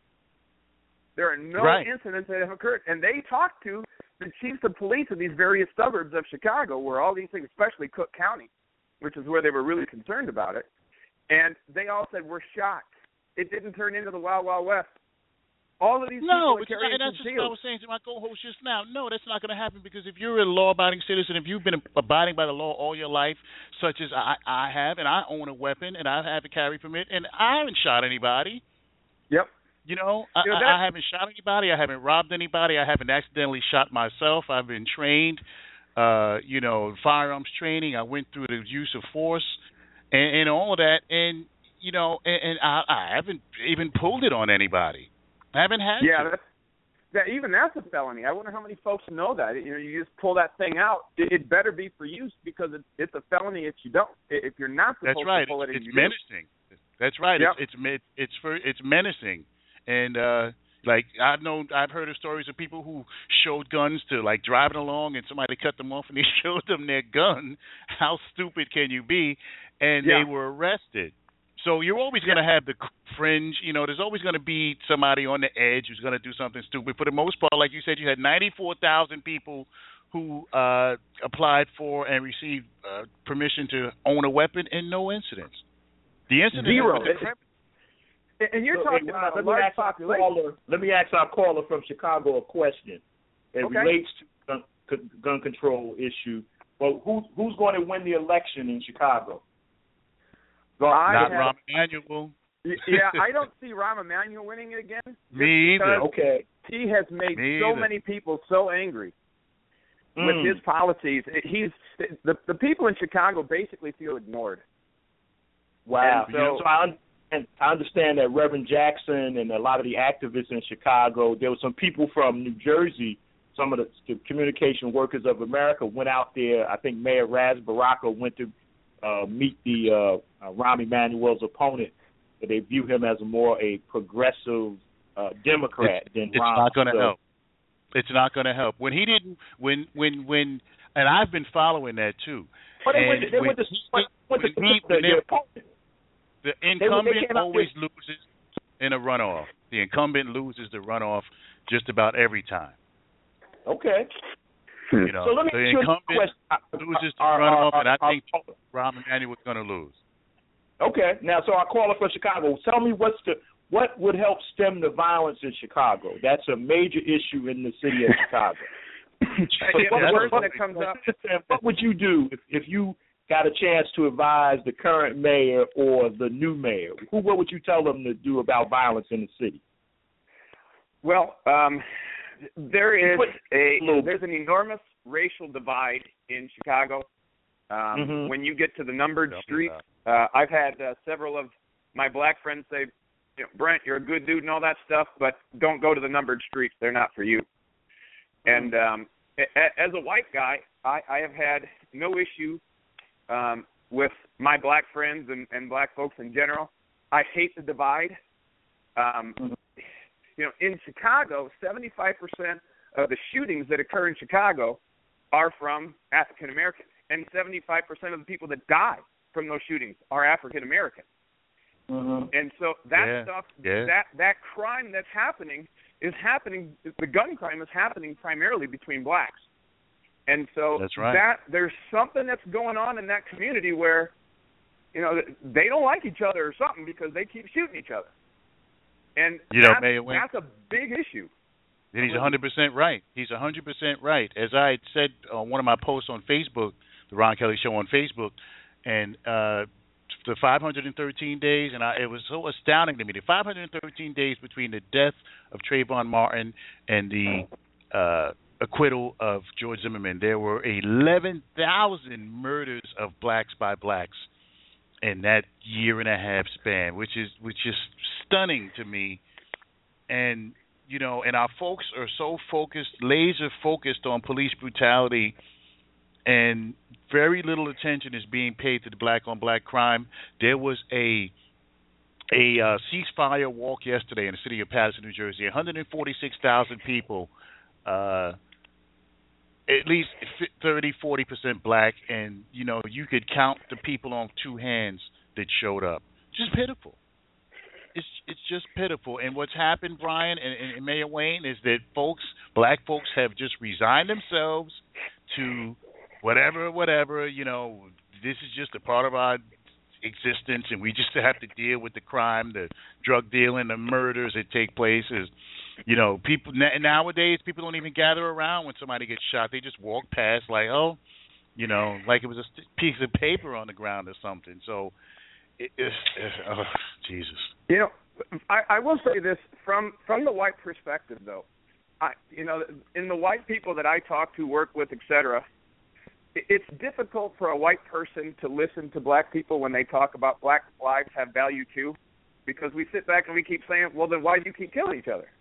Speaker 7: There are no
Speaker 5: Right.
Speaker 7: incidents that have occurred, and they talked to the chiefs of police in these various suburbs of Chicago, where all these things, especially Cook County, which is where they were really concerned about it. And they all said, we're shocked. It didn't turn into the Wild Wild West. All of these
Speaker 5: No,
Speaker 7: people
Speaker 5: it's
Speaker 7: are carrying
Speaker 5: not, and that's just what I
Speaker 7: concealed.
Speaker 5: was saying to my co-host just now. No, that's not going to happen because if you're a law-abiding citizen, if you've been abiding by the law all your life, such as I, I have, and I own a weapon, and I have a carry permit, and I haven't shot anybody.
Speaker 7: Yep.
Speaker 5: You know, I,
Speaker 7: You know,
Speaker 5: I, I haven't shot anybody. I haven't robbed anybody. I haven't accidentally shot myself. I've been trained, uh, you know, firearms training. I went through the use of force and, and all of that. And, you know, and, and I, I haven't even pulled it on anybody. I haven't had
Speaker 7: Yeah,
Speaker 5: to.
Speaker 7: that's, that, even that's a felony. I wonder how many folks know that. You know, you just pull that thing out. It, it better be for use because it, it's a felony if you don't. If you're not supposed
Speaker 5: That's right.
Speaker 7: to pull it,
Speaker 5: It's,
Speaker 7: and
Speaker 5: it's
Speaker 7: you
Speaker 5: menacing. Do. That's right.
Speaker 7: Yep.
Speaker 5: It's it's it's for it's menacing. And uh, like I've known, I've heard of stories of people who showed guns to like driving along, and somebody cut them off, and they showed them their gun. How stupid can you be? And
Speaker 7: Yeah.
Speaker 5: they were arrested. So you're always going to have the fringe. You know, there's always going to be somebody on the edge who's going to do something stupid. For the most part, like you said, you had ninety-four thousand people who uh, applied for and received uh, permission to own a weapon, and no incidents. The incident
Speaker 7: Zero.
Speaker 5: was the-
Speaker 7: And you're
Speaker 6: So,
Speaker 7: talking
Speaker 6: hey,
Speaker 7: about a
Speaker 6: let me
Speaker 7: large
Speaker 6: ask our
Speaker 7: population.
Speaker 6: caller. Let me ask our caller from Chicago a question. It
Speaker 7: Okay.
Speaker 6: relates to gun, c- gun control issue. Well, who's who's going to win the election in Chicago?
Speaker 7: I
Speaker 5: Not
Speaker 7: have-
Speaker 5: Rahm Emanuel.
Speaker 7: Yeah, I don't see Rahm Emanuel winning it again.
Speaker 5: Me either.
Speaker 7: because
Speaker 6: Okay.
Speaker 7: He has made
Speaker 5: Me
Speaker 7: so
Speaker 5: either.
Speaker 7: many people so angry
Speaker 6: Mm.
Speaker 7: with his policies. He's the the people in Chicago basically feel ignored.
Speaker 6: Wow.
Speaker 7: And
Speaker 6: So,
Speaker 7: so-
Speaker 6: I, un- and I understand that Reverend Jackson and a lot of the activists in Chicago, there were some people from New Jersey, some of the, the Communication Workers of America went out there. I think Mayor Raz Baraka went to uh, meet the uh, uh, Rahm Emanuel's opponent, but they view him as a more a progressive uh, Democrat
Speaker 5: it's,
Speaker 6: than
Speaker 5: it's
Speaker 6: Rahm.
Speaker 5: Not going to
Speaker 6: so.
Speaker 5: help. It's not going to help. When he didn't, when when when, and I've been following that too.
Speaker 6: But they
Speaker 5: and
Speaker 6: went, they
Speaker 5: when
Speaker 6: went to,
Speaker 5: he,
Speaker 6: went, went to
Speaker 5: when he,
Speaker 6: the, the opponent.
Speaker 5: The incumbent
Speaker 6: they, they
Speaker 5: always
Speaker 6: with,
Speaker 5: loses in a runoff. The incumbent loses the runoff just about every time.
Speaker 6: Okay.
Speaker 5: You know,
Speaker 6: so let me
Speaker 5: the
Speaker 6: ask you a
Speaker 5: incumbent
Speaker 6: question.
Speaker 5: loses the
Speaker 6: Our-
Speaker 5: runoff,
Speaker 6: our-
Speaker 5: and I
Speaker 6: our-
Speaker 5: think Rahm Emanuel is going to lose.
Speaker 6: Okay. Now, so our caller from Chicago, tell me what's the what would help stem the violence in Chicago? That's a major issue in the city of Chicago. so
Speaker 7: yeah,
Speaker 6: what,
Speaker 7: the
Speaker 6: what,
Speaker 7: person that comes up.
Speaker 6: What would you do if, if you got a chance to advise the current mayor or the new mayor? Who, what would you tell them to do about violence in the city?
Speaker 7: Well, um, there is a there's an enormous racial divide in Chicago. Um,
Speaker 6: mm-hmm.
Speaker 7: When you get to the numbered streets, uh, I've had uh, several of my black friends say, you know, Brent, you're a good dude and all that stuff, but don't go to the numbered streets. They're not for you. And um, a- as a white guy, I, I have had no issue um, with my black friends and, and black folks in general. I hate the divide. Um,
Speaker 6: mm-hmm.
Speaker 7: You know, in Chicago, seventy-five percent of the shootings that occur in Chicago are from African Americans, and seventy-five percent of the people that die from those shootings are African American.
Speaker 6: Mm-hmm.
Speaker 7: And so that
Speaker 5: yeah.
Speaker 7: stuff,
Speaker 5: yeah.
Speaker 7: that that crime that's happening is happening. The gun crime is happening primarily between blacks, and so
Speaker 5: that's right.
Speaker 7: that there's something that's going on in that community where, you know, they don't like each other or something because they keep shooting each other. And
Speaker 5: you know,
Speaker 7: that's,
Speaker 5: Mayor Wayne,
Speaker 7: that's a big issue.
Speaker 5: And he's one hundred percent right. He's one hundred percent right. As I had said on one of my posts on Facebook, the Ron Kelly Show on Facebook, and uh, the five hundred thirteen days, and I, it was so astounding to me, the five hundred thirteen days between the death of Trayvon Martin and the uh, acquittal of George Zimmerman, there were eleven thousand murders of blacks by blacks in that year and a half span, which is which is stunning to me. And you know, and our folks are so focused, laser focused on police brutality, and very little attention is being paid to the black on black crime. There was a a uh, ceasefire walk yesterday in the city of Paterson, New Jersey. one hundred forty-six thousand people, uh, at least thirty, forty percent black, and you know, you could count the people on two hands that showed up. Just pitiful. It's it's just pitiful. And what's happened, Brian and, and Mayor Wayne, is that folks, black folks, have just resigned themselves to whatever, whatever. You know, this is just a part of our existence, and we just have to deal with the crime, the drug dealing, the murders that take place. Is you know, people nowadays people don't even gather around when somebody gets shot. They just walk past like, oh, you know, like it was a piece of paper on the ground or something. So. It, it, it, oh, Jesus.
Speaker 7: You know, I, I will say this from from the white perspective, though. I, you know, in the white people that I talk to, work with, et cetera, it, it's difficult for a white person to listen to black people when they talk about black lives have value too, because we sit back and we keep saying, well, then why do you keep killing each other?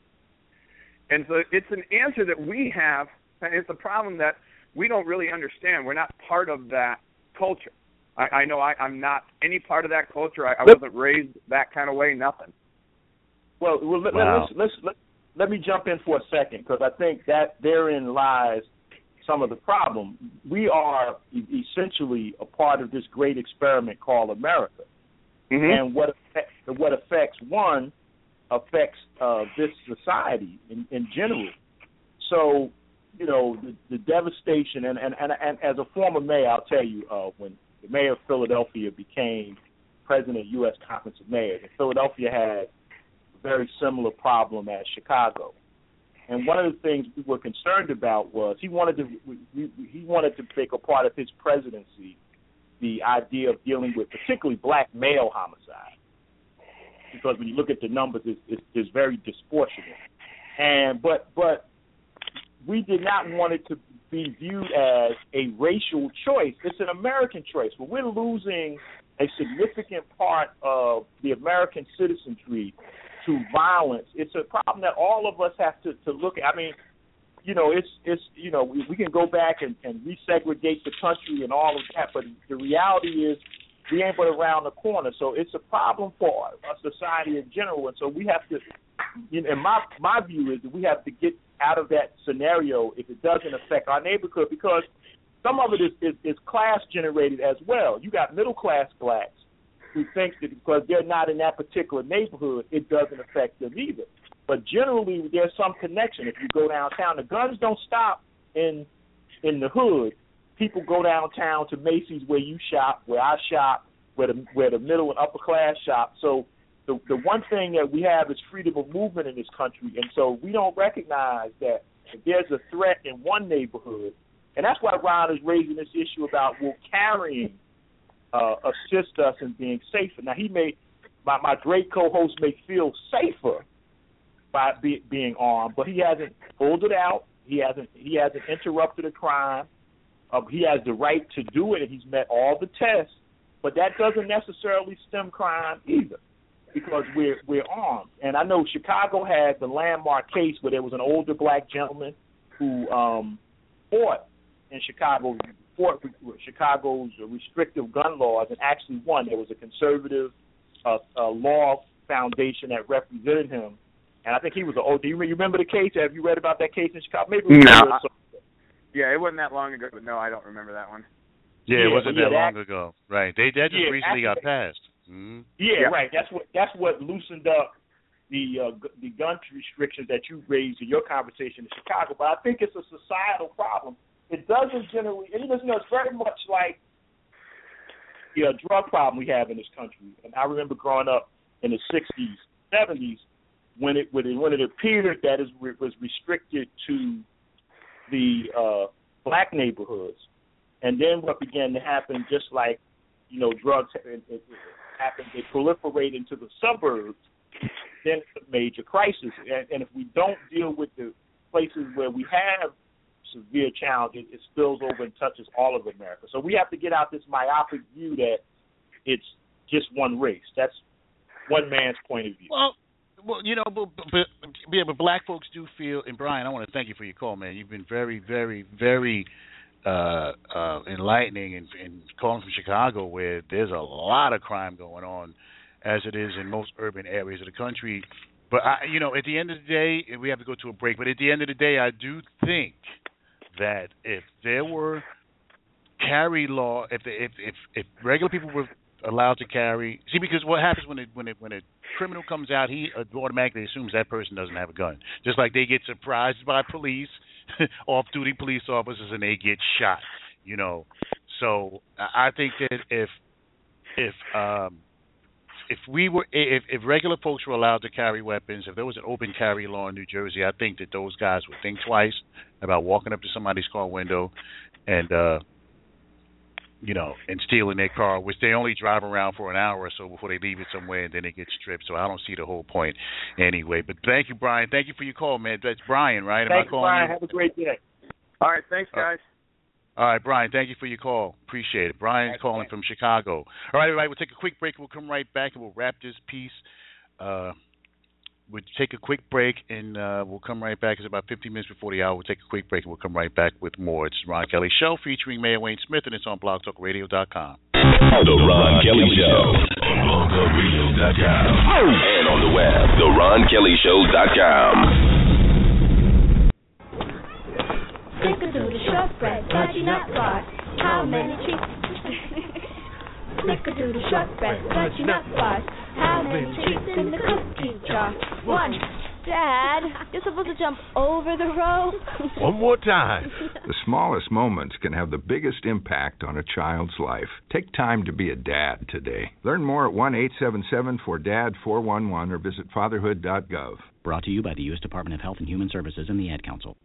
Speaker 7: And so it's an answer that we have, and it's a problem that we don't really understand. We're not part of that culture. I, I know I, I'm not any part of that culture. I, I wasn't raised that kind of way, nothing.
Speaker 6: Well, well let,
Speaker 5: wow.
Speaker 6: let's, let's, let, let me jump in for a second, because I think that therein lies some of the problem. We are essentially a part of this great experiment called America.
Speaker 7: Mm-hmm.
Speaker 6: And what affects, what affects one affects uh, this society in, in general. So, you know, the, the devastation, and, and, and, and as a former mayor, I'll tell you, uh, when the mayor of Philadelphia became president of U S Conference of Mayors, and Philadelphia had a very similar problem as Chicago. And one of the things we were concerned about was he wanted to we, he wanted to make a part of his presidency the idea of dealing with particularly black male homicide, because when you look at the numbers, it's, it's, it's very disproportionate. And but but we did not want it to be viewed as a racial choice. It's an American choice. But we're losing a significant part of the American citizenry to violence. It's a problem that all of us have to, to look at. I mean, you know, it's it's you know, we, we can go back and, and resegregate the country and all of that, but the reality is we ain't but around the corner. So it's a problem for our society in general, and so we have to. You know, and my my view is that we have to get out of that scenario if it doesn't affect our neighborhood, because some of it is, is, is class generated as well. You got middle class blacks who think that because they're not in that particular neighborhood, it doesn't affect them either. But generally, there's some connection. If you go downtown, the guns don't stop in in the hood. People go downtown to Macy's, where you shop, where I shop, where the where the middle and upper class shop. So the the one thing that we have is freedom of movement in this country, and so we don't recognize that if there's a threat in one neighborhood, and that's why Ron is raising this issue about will carrying uh, assist us in being safer. Now, he may, my, my great co-host may feel safer by be, being armed, but he hasn't pulled it out. He hasn't he hasn't interrupted a crime. Uh, he has the right to do it, and he's met all the tests. But that doesn't necessarily stem crime either, because we're we're armed. And I know Chicago had the landmark case where there was an older black gentleman who um, fought in Chicago, fought Chicago's restrictive gun laws, and actually won. There was a conservative uh, uh, law foundation that represented him, and I think he was an old. Do you remember the case? Have you read about that case in Chicago? Maybe
Speaker 7: no. Yeah, it wasn't that long ago, but no, I don't remember that one.
Speaker 5: Yeah,
Speaker 6: yeah
Speaker 5: it wasn't
Speaker 6: yeah,
Speaker 5: that long ago. Right. They that just
Speaker 6: yeah,
Speaker 5: recently
Speaker 6: actually,
Speaker 5: got passed. Mm-hmm.
Speaker 6: Yeah, yeah, right. That's what that's what loosened up the uh, the gun restrictions that you raised in your conversation in Chicago. But I think it's a societal problem. It doesn't generally, and you know, it's very much like the uh, drug problem we have in this country. And I remember growing up in the sixties, seventies, when it when it, when it appeared that it was restricted to the uh, black neighborhoods, and then what began to happen, just like you know, drugs it, it, it happened, they proliferate into the suburbs. Then it's a major crisis, and, and if we don't deal with the places where we have severe challenges, it spills over and touches all of America. So we have to get out this myopic view that it's just one race. That's one man's point of view.
Speaker 5: Well, well, you know, but, but, yeah, but black folks do feel, and Brian, I want to thank you for your call, man. You've been very, very, very uh, uh, enlightening and, and calling from Chicago, where there's a lot of crime going on, as it is in most urban areas of the country. But, I, you know, at the end of the day, and we have to go to a break, but at the end of the day, I do think that if there were carry law, if, the, if if if regular people were allowed to carry, see, because what happens when it, when it, when a criminal comes out, he automatically assumes that person doesn't have a gun. Just like they get surprised by police, off-duty police officers, and they get shot. You know, so I think that if if um, if we were if, if regular folks were allowed to carry weapons, if there was an open carry law in New Jersey, I think that those guys would think twice about walking up to somebody's car window and uh, you know, and stealing their car, which they only drive around for an hour or so before they leave it somewhere, and then it gets stripped. So I don't see the whole point anyway. But thank you, Brian. Thank you for your call, man. That's Brian, right? Am
Speaker 6: Thank
Speaker 5: I
Speaker 6: you, Brian. You? Have a great day.
Speaker 7: All right. Thanks, guys.
Speaker 5: Uh, all right, Brian, thank you for your call. Appreciate it. Brian's calling from Chicago. All right, everybody, we'll take a quick break. We'll come right back, and we'll wrap this piece. Uh, we'll take a quick break, and uh, we'll come right back. It's about fifteen minutes before the hour. We'll take a quick break, and we'll come right back with more. It's the Ron Kelly Show featuring Mayor Wayne Smith, and it's on blog talk radio dot com.
Speaker 2: The Ron Kelly Show on blog talk radio dot com and on the web, the ron kelly show dot com.
Speaker 8: Snickerdoodle shortbread, fudgy nut bars. How many treats? Snickerdoodle shortbread, fudgy nut bars. How many treats in the cookie jar? One.
Speaker 3: Dad, you're supposed to jump over the rope.
Speaker 9: One more time. The smallest moments can have the biggest impact on a child's life. Take time to be a dad today. Learn more at one eight seven seven four D A D four one one or visit fatherhood dot gov.
Speaker 10: Brought to you by the U S Department of Health and Human Services and the Ad Council.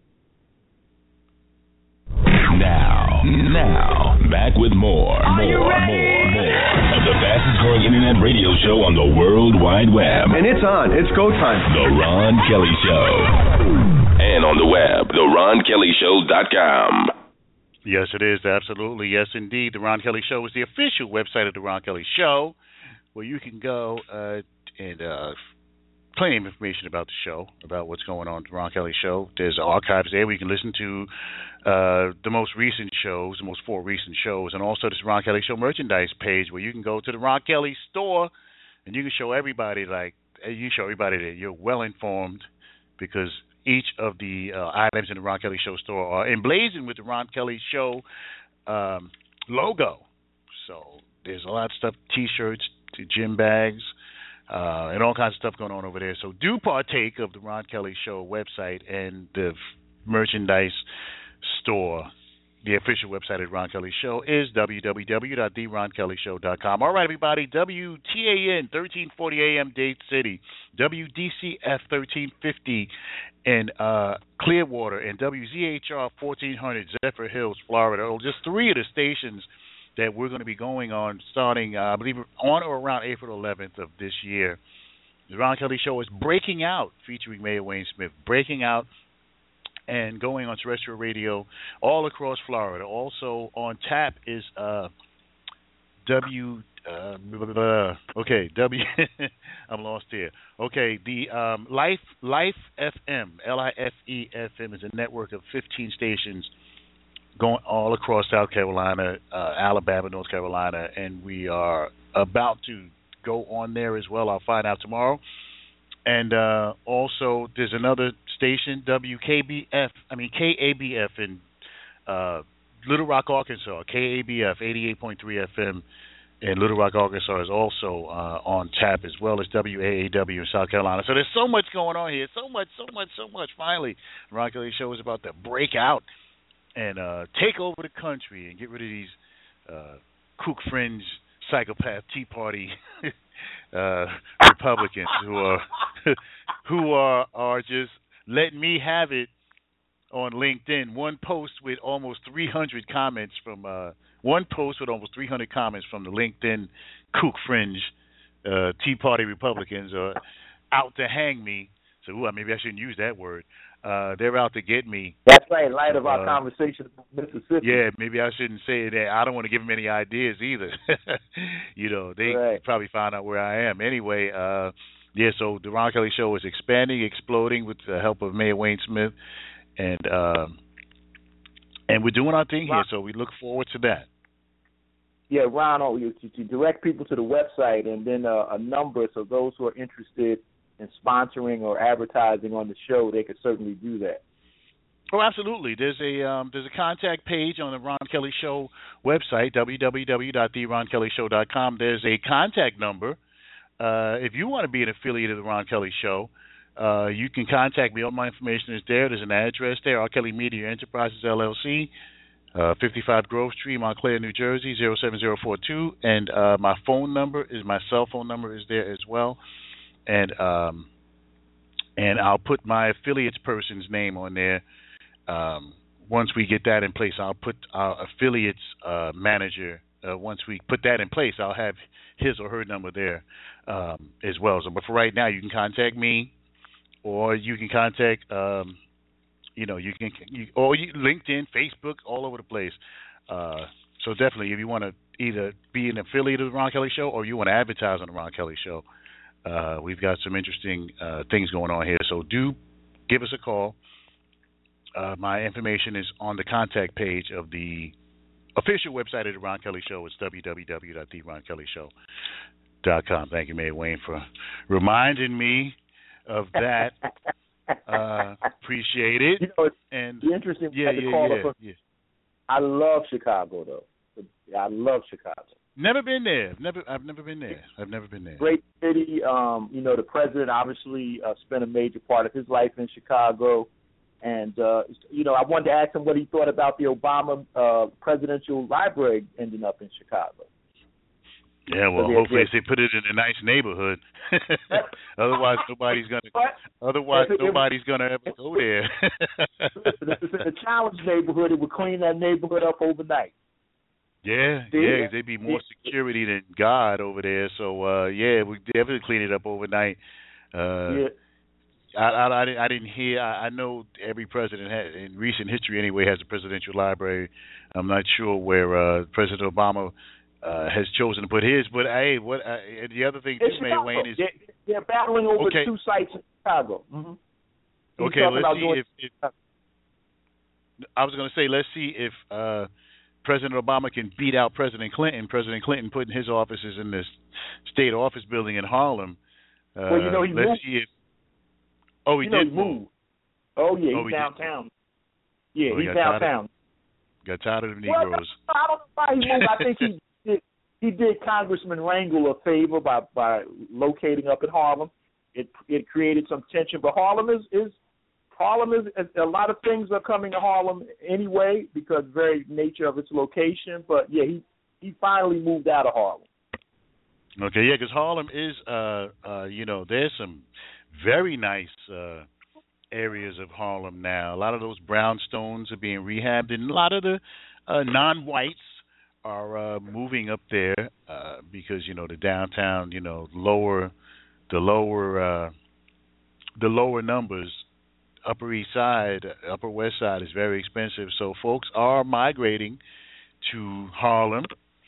Speaker 2: Now, now, back with more,
Speaker 8: Are
Speaker 2: more,
Speaker 8: you ready?
Speaker 2: more, more of the fastest growing internet radio show on the World Wide Web.
Speaker 11: And it's on. It's go time.
Speaker 2: The Ron Kelly Show. And on the web, the ron kelly show dot com.
Speaker 5: Yes, it is. Absolutely. Yes, indeed. The Ron Kelly Show is the official website of the Ron Kelly Show, where you can go uh, and uh, plenty of information about the show, about what's going on at the Ron Kelly Show. There's archives there where you can listen to uh, the most recent shows, the most four recent shows, and also this Ron Kelly Show merchandise page where you can go to the Ron Kelly store and you can show everybody, like, you show everybody that you're well informed, because each of the uh, items in the Ron Kelly Show store are emblazoned with the Ron Kelly Show um, logo. So there's a lot of stuff, T-shirts, to gym bags, uh, and all kinds of stuff going on over there. So do partake of the Ron Kelly Show website and the f- merchandise store. The official website of Ron Kelly Show is w w w dot the ron kelly show dot com. All right, everybody, W T A N thirteen forty A M Dade City, W D C F thirteen fifty in uh, Clearwater, and W Z H R fourteen hundred Zephyr Hills, Florida. Just three of the stations that we're going to be going on starting, uh, I believe, on or around April eleventh of this year. The Ron Kelly Show is breaking out, featuring Mayor Wayne Smith, breaking out and going on terrestrial radio all across Florida. Also on tap is uh, W, uh, blah, blah, blah. okay, W, I'm lost here. Okay, the um, Life Life F M, L I F E F M is a network of fifteen stations going all across South Carolina, uh, Alabama, North Carolina, and we are about to go on there as well. I'll find out tomorrow. And uh, also, there's another station, W K B F, I mean K A B F in uh, Little Rock, Arkansas. K A B F, eighty-eight point three F M in Little Rock, Arkansas is also uh, on tap, as well as W A A W in South Carolina. So there's so much going on here, so much, so much, so much. Finally, the Ron Kelly Show is about to break out and uh, take over the country and get rid of these uh, kook fringe, psychopath, Tea Party uh, Republicans who are who are are just letting me have it on LinkedIn. One post with almost three hundred comments from uh, one post with almost three hundred comments from the LinkedIn kook fringe uh, Tea Party Republicans are out to hang me. So ooh, maybe I shouldn't use that word. Uh, they're out to get me.
Speaker 6: That's right. In light of our
Speaker 5: uh,
Speaker 6: conversation about Mississippi.
Speaker 5: Yeah, maybe I shouldn't say that. I don't want to give them any ideas either. You know, they
Speaker 6: right.
Speaker 5: probably find out where I am. Anyway, uh, yeah, so the Ron Kelly Show is expanding, exploding with the help of Mayor Wayne Smith. And uh, and we're doing our thing here, so we look forward to that.
Speaker 6: Yeah, Ron, oh, you, to direct people to the website and then uh, a number so those who are interested in sponsoring or advertising on the show, they could certainly do that.
Speaker 5: Oh, absolutely. There's a um, there's a contact page on the Ron Kelly Show website, w w w dot the ron kelly show dot com. There's a contact number. Uh, if you want to be an affiliate of the Ron Kelly Show, uh, you can contact me. All my information is there. There's an address there, R. Kelly Media Enterprises, L L C, uh, fifty-five Grove Street, Montclair, New Jersey, zero seven zero four two. And uh, my phone number is, my cell phone number is there as well. And um, and I'll put my affiliates person's name on there. Um, once we get that in place, I'll put our affiliates uh, manager. Uh, once we put that in place, I'll have his or her number there um, as well. So, but for right now, you can contact me, or you can contact, um, you know, you can, you, or you, LinkedIn, Facebook, all over the place. Uh, so definitely, if you want to either be an affiliate of the Ron Kelly Show or you want to advertise on the Ron Kelly Show, uh, we've got some interesting uh, things going on here. So do give us a call. Uh, my information is on the contact page of the official website of the Ron Kelly Show. It's w w w dot the ron kelly show dot com. Thank you, Mayor Wayne, for reminding me of that. uh, appreciate it.
Speaker 6: You know, it's
Speaker 5: and
Speaker 6: interesting.
Speaker 5: Yeah, yeah,
Speaker 6: call
Speaker 5: yeah,
Speaker 6: up
Speaker 5: yeah.
Speaker 6: I love Chicago, though. I love Chicago.
Speaker 5: Never been there. Never. I've never been there. I've never been there.
Speaker 6: Great city. Um, you know, the president obviously uh, spent a major part of his life in Chicago. And, uh, you know, I wanted to ask him what he thought about the Obama uh, Presidential Library ending up in Chicago.
Speaker 5: Yeah, well,
Speaker 6: so
Speaker 5: hopefully they put it in a nice neighborhood. Otherwise, nobody's gonna. Otherwise, nobody's gonna ever go there.
Speaker 6: Listen, if it's in a challenged neighborhood, it would clean that neighborhood up overnight.
Speaker 5: Yeah,
Speaker 6: See?
Speaker 5: yeah, there'd be more security than God over there. So, uh, yeah, we definitely clean it up overnight. Uh,
Speaker 6: yeah.
Speaker 5: I, I, I, didn't, I didn't hear. I, I know every president has, in recent history anyway, has a presidential library. I'm not sure where uh, President Obama uh, has chosen to put his. But hey, what uh, the other thing too, Mayor Wayne, is
Speaker 6: they're, they're battling over
Speaker 5: okay.
Speaker 6: two sites in Chicago. Mm-hmm.
Speaker 5: Okay, let's see if, if I was going to say, let's see if uh, President Obama can beat out President Clinton. President Clinton putting his offices in this state office building in Harlem. Uh,
Speaker 6: well, you know, he
Speaker 5: let's
Speaker 6: moved.
Speaker 5: see if. Oh, he
Speaker 6: you know,
Speaker 5: did
Speaker 6: he
Speaker 5: move.
Speaker 6: move. Oh yeah,
Speaker 5: oh,
Speaker 6: he's
Speaker 5: he
Speaker 6: downtown.
Speaker 5: Did.
Speaker 6: Yeah,
Speaker 5: oh, he
Speaker 6: he's
Speaker 5: got
Speaker 6: downtown.
Speaker 5: Tired of, got tired of the
Speaker 6: Well,
Speaker 5: Negroes.
Speaker 6: I don't know why he moved. I think he did, he did Congressman Rangel a favor by by locating up in Harlem. It it created some tension, but Harlem is is Harlem is a lot of things are coming to Harlem anyway because of the very nature of its location. But yeah, he he finally moved out of Harlem.
Speaker 5: Okay, yeah, because Harlem is, uh, uh, you know, there's some very nice uh, areas of Harlem now. A lot of those brownstones are being rehabbed, and a lot of the uh, non-whites are uh, moving up there uh, because, you know, the downtown, you know, lower, the lower, uh, the lower numbers. Upper East Side, Upper West Side is very expensive, so folks are migrating to Harlem,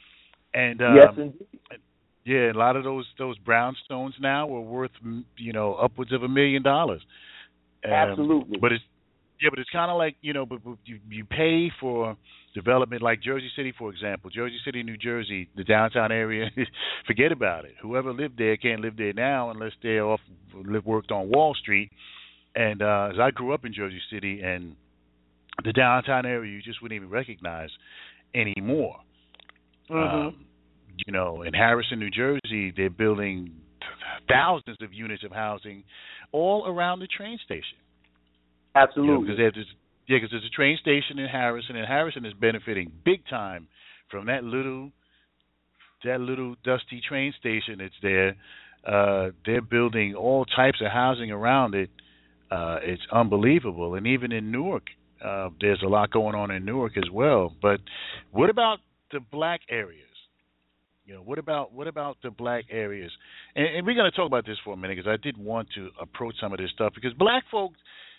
Speaker 5: and um,
Speaker 6: yes, indeed.
Speaker 5: Yeah, a lot of those those brownstones now are worth, you know, upwards of a million dollars. Um,
Speaker 6: Absolutely.
Speaker 5: But it's yeah, but it's kind of like, you know, but, but you you pay for development like Jersey City, for example. Jersey City, New Jersey, the downtown area. Forget about it. Whoever lived there can't live there now unless they're off live worked on Wall Street. And uh, as I grew up in Jersey City, and the downtown area, you just wouldn't even recognize anymore.
Speaker 6: Mm-hmm.
Speaker 5: Um, You know, in Harrison, New Jersey, they're building thousands of units of housing all around the train station.
Speaker 6: Absolutely.
Speaker 5: You know, there's, yeah, because there's a train station in Harrison, and Harrison is benefiting big time from that little, that little dusty train station that's there. Uh, they're building all types of housing around it. Uh, it's unbelievable. And even in Newark, uh, there's a lot going on in Newark as well. But what about the black areas? You know, what about what about the black areas? And, and we're going to talk about this for a minute because I did want to approach some of this stuff because black folks,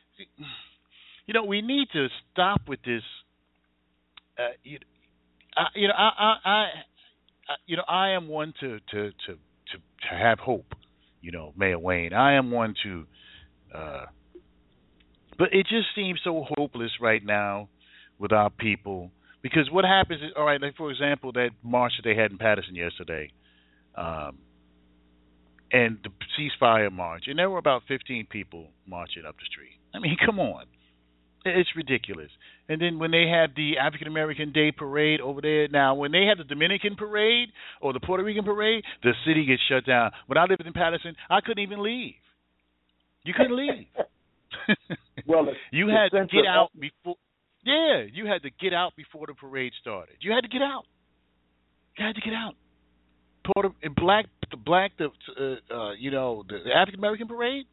Speaker 5: you know, we need to stop with this. Uh, you, I, you know, I, I, I, you know, I am one to to to to, to have hope. You know, Mayor Wayne, I am one to. Uh, but it just seems so hopeless right now with our people. Because what happens is, all right, like for example, that march that they had in Patterson yesterday, um, and the ceasefire march, and there were about fifteen people marching up the street. I mean, come on. It's ridiculous. And then when they had the African American Day parade over there, now when they had the Dominican parade or the Puerto Rican parade, the city gets shut down. When I lived in Patterson, I couldn't even leave. You couldn't leave.
Speaker 6: Well,
Speaker 5: you had to get out before. Yeah, you had to get out before the parade started. You had to get out. You had to get out. Puerto black, the black, the uh, uh, you know, the African American parade.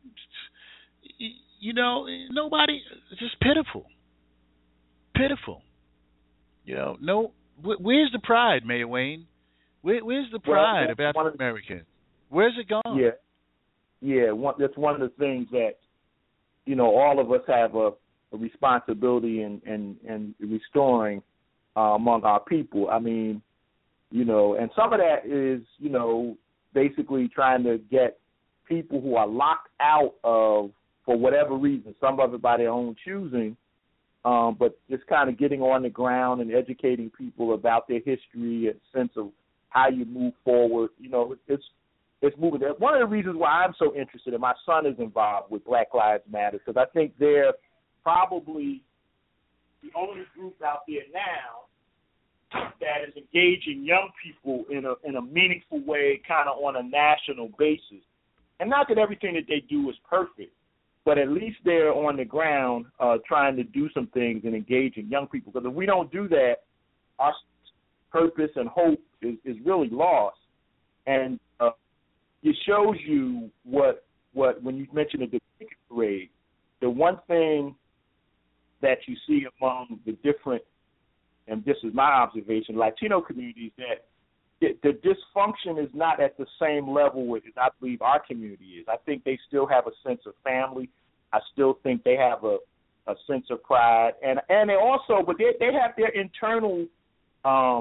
Speaker 5: You know, nobody. It's just pitiful. Pitiful. You know, no. Where's the pride, Mayor Wayne? Where, where's the pride well, of African American? Where's it gone?
Speaker 6: Yeah, yeah. One, that's one of the things that, you know, all of us have a, a responsibility in, in, in restoring uh, among our people. I mean, you know, and some of that is, you know, basically trying to get people who are locked out of, for whatever reason, some of it by their own choosing, um, but just kind of getting on the ground and educating people about their history and sense of how you move forward. You know, it's it's moving. One of the reasons why I'm so interested, and my son is involved with Black Lives Matter, because I think they're probably the only group out there now that is engaging young people in a in a meaningful way, kind of on a national basis. And not that everything that they do is perfect, but at least they're on the ground uh, trying to do some things and engaging young people. Because if we don't do that, our purpose and hope is, is really lost. And uh, it shows you what what when you mentioned the Dominican parade, the one thing that you see among the different, and this is my observation, Latino communities, that the, the dysfunction is not at the same level as I believe our community is. I think they still have a sense of family. I still think they have a, a sense of pride, and and they also, but they they have their internal um,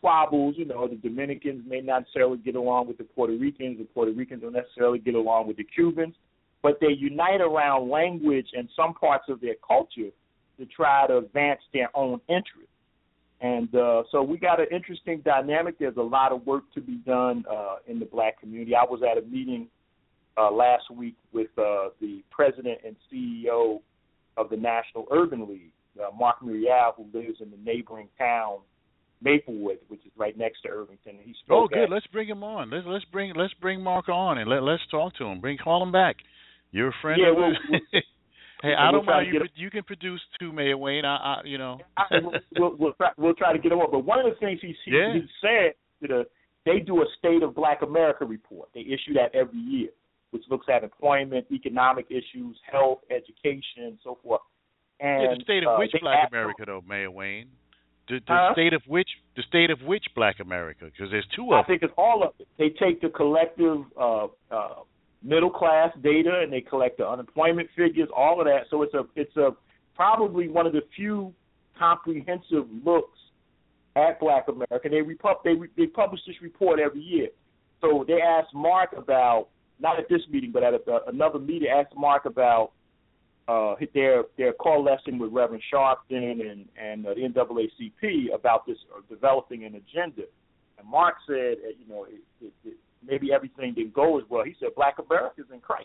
Speaker 6: squabbles. You know, the Dominicans may not necessarily get along with the Puerto Ricans, the Puerto Ricans don't necessarily get along with the Cubans, but they unite around language and some parts of their culture to try to advance their own interests. And uh, so we got an interesting dynamic. There's a lot of work to be done uh, in the black community. I was at a meeting uh, last week with uh, the president and C E O of the National Urban League, uh, Mark Muriel, who lives in the neighboring town, Maplewood, which is right next to Irvington. He spoke
Speaker 5: oh, good.
Speaker 6: At,
Speaker 5: let's bring him on. Let's let's bring let's bring Mark on and let let's talk to him. Bring call him back. You're a friend
Speaker 6: yeah,
Speaker 5: of
Speaker 6: we'll,
Speaker 5: we'll, Hey, I
Speaker 6: we'll
Speaker 5: don't mind. You,
Speaker 6: get,
Speaker 5: you can produce too, Mayor Wayne. I, I you know.
Speaker 6: I, we'll, we'll, try, we'll try to get him on. But one of the things he, he,
Speaker 5: yeah.
Speaker 6: he said, that uh, they do a State of Black America report. They issue that every year, which looks at employment, economic issues, health, education, and so forth. And
Speaker 5: yeah, the state of
Speaker 6: uh,
Speaker 5: which Black America, though, Mayor Wayne? The, the
Speaker 6: huh?
Speaker 5: state of which the state of which Black America? Because there's two of
Speaker 6: I
Speaker 5: them.
Speaker 6: think it's all of it. They take the collective uh, uh, middle class data and they collect the unemployment figures, all of that. So it's a it's a probably one of the few comprehensive looks at Black America. They repub- they they publish this report every year. So they asked Mark about, not at this meeting, but at a, another meeting, asked Mark about uh, their their coalescing with Reverend Sharpton and and uh, the N double A C P about this uh, developing an agenda. And Mark said, uh, you know, it, it, it, maybe everything didn't go as well. He said, Black America is in crisis.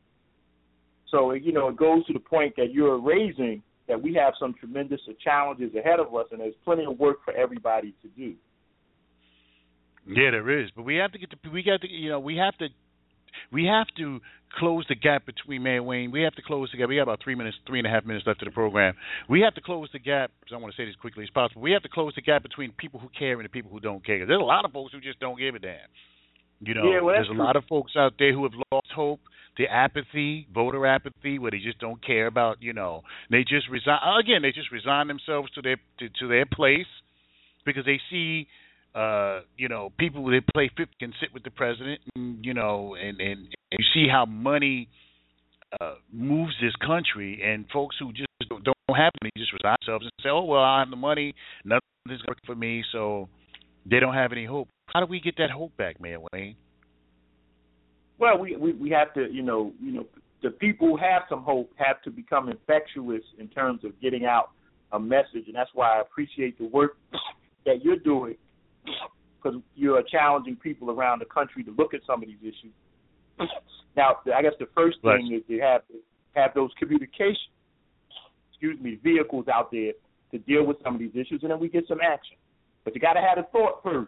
Speaker 6: So, you know, it goes to the point that you're raising, that we have some tremendous challenges ahead of us, and there's plenty of work for everybody to do.
Speaker 5: Yeah, there is, but we have to get to, we got to, you know, we have to, we have to close the gap between Mayor Wayne. We have to close the gap. We have about three minutes, three and a half minutes left of the program. We have to close the gap, because I want to say this as quickly as possible. We have to close the gap between people who care and the people who don't care. There's a lot of folks who just don't give a damn. You know,
Speaker 6: yeah, well,
Speaker 5: there's a
Speaker 6: true.
Speaker 5: lot of folks out there who have lost hope, the apathy, voter apathy, where they just don't care about, you know, they just resign. Again, they just resign themselves to their to, to their place because they see, uh, you know, people that play fifty can sit with the president, and, you know, and, and, and you see how money uh, moves this country, and folks who just don't, don't have money just resign themselves and say, oh, well, I have the money, nothing's working for me, so they don't have any hope. How do we get that hope back, Mayor Wayne?
Speaker 6: Well, we, we, we have to, you know, you know, the people who have some hope have to become infectious in terms of getting out a message, and that's why I appreciate the work that you're doing, because you're challenging people around the country to look at some of these issues. Now, I guess the first thing right. is to have have those communication, excuse me, vehicles out there to deal with some of these issues, and then we get some action. But you got to have a thought first.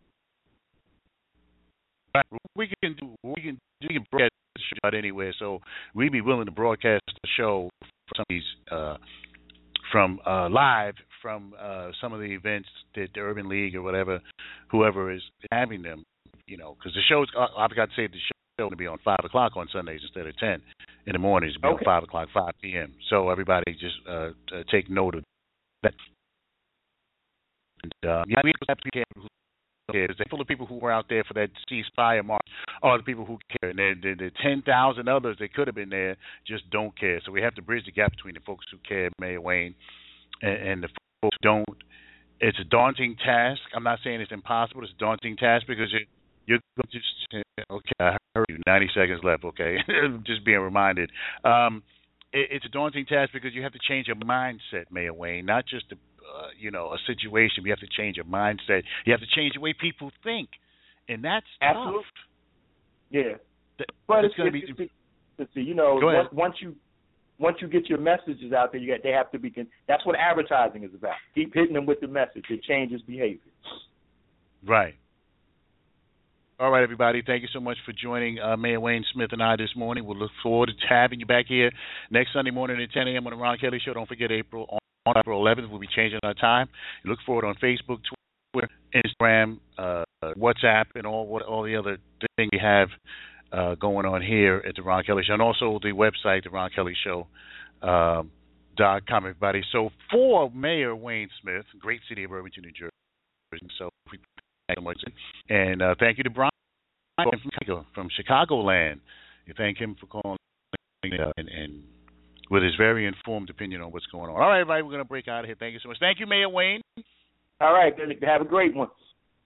Speaker 5: We can do we can we can broadcast the show out anywhere, so we'd be willing to broadcast the show from some of these uh, from uh, live from uh, some of the events that the Urban League or whatever, whoever is having them, you know, because the show's I've got to say the show is going to be on five o'clock on Sundays instead of ten in the mornings. It'll be okay. on five o'clock, five p.m. So everybody just uh, uh, take note of that. And, uh, yeah, we have to be careful. They're full of people who were out there for that ceasefire march, or the people who care. And the, the ten thousand others that could have been there just don't care. So we have to bridge the gap between the folks who care, Mayor Wayne, and, and the folks who don't. It's a daunting task. I'm not saying it's impossible. It's a daunting task because it, you're just, okay, I heard you, ninety seconds left, okay. Just being reminded. Um, it, it's a daunting task because you have to change your mindset, Mayor Wayne, not just the Uh, you know, a situation. You have to change your mindset. You have to change the way people think, and that's
Speaker 6: absolutely
Speaker 5: tough.
Speaker 6: Yeah,
Speaker 5: that,
Speaker 6: but
Speaker 5: it's,
Speaker 6: it's
Speaker 5: going to be.
Speaker 6: It's, it's, you know, once, once you once you get your messages out there, you got they have to be. That's what advertising is about. Keep hitting them with the message. It changes behavior.
Speaker 5: Right. All right, everybody. Thank you so much for joining uh, Mayor Wayne Smith and I this morning. We'll look forward to having you back here next Sunday morning at ten a.m. on the Ron Kelly Show. Don't forget April on. On April eleventh, we'll be changing our time. You look forward on Facebook, Twitter, Instagram, uh, WhatsApp, and all what all the other things we have uh, going on here at the Ron Kelly Show, and also the website, the Ron Kelly Show um, dot com. Everybody. So for Mayor Wayne Smith, great city of Irvington, New Jersey. So we thank him, and uh, thank you to Brian from from Chicagoland. You thank him for calling uh, and. and with his very informed opinion on what's going on. All right, everybody, we're going to break out of here. Thank you so much. Thank you, Mayor Wayne.
Speaker 6: All right, have a great one.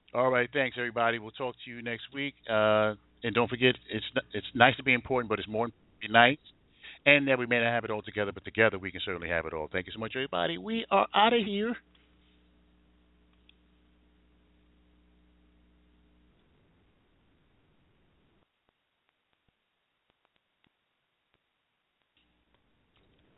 Speaker 5: All right, thanks everybody. We'll talk to you next week. Uh, and don't forget, it's it's nice to be important, but it's more to be nice. And that we may not have it all together, but together we can certainly have it all. Thank you so much, everybody. We are out of here.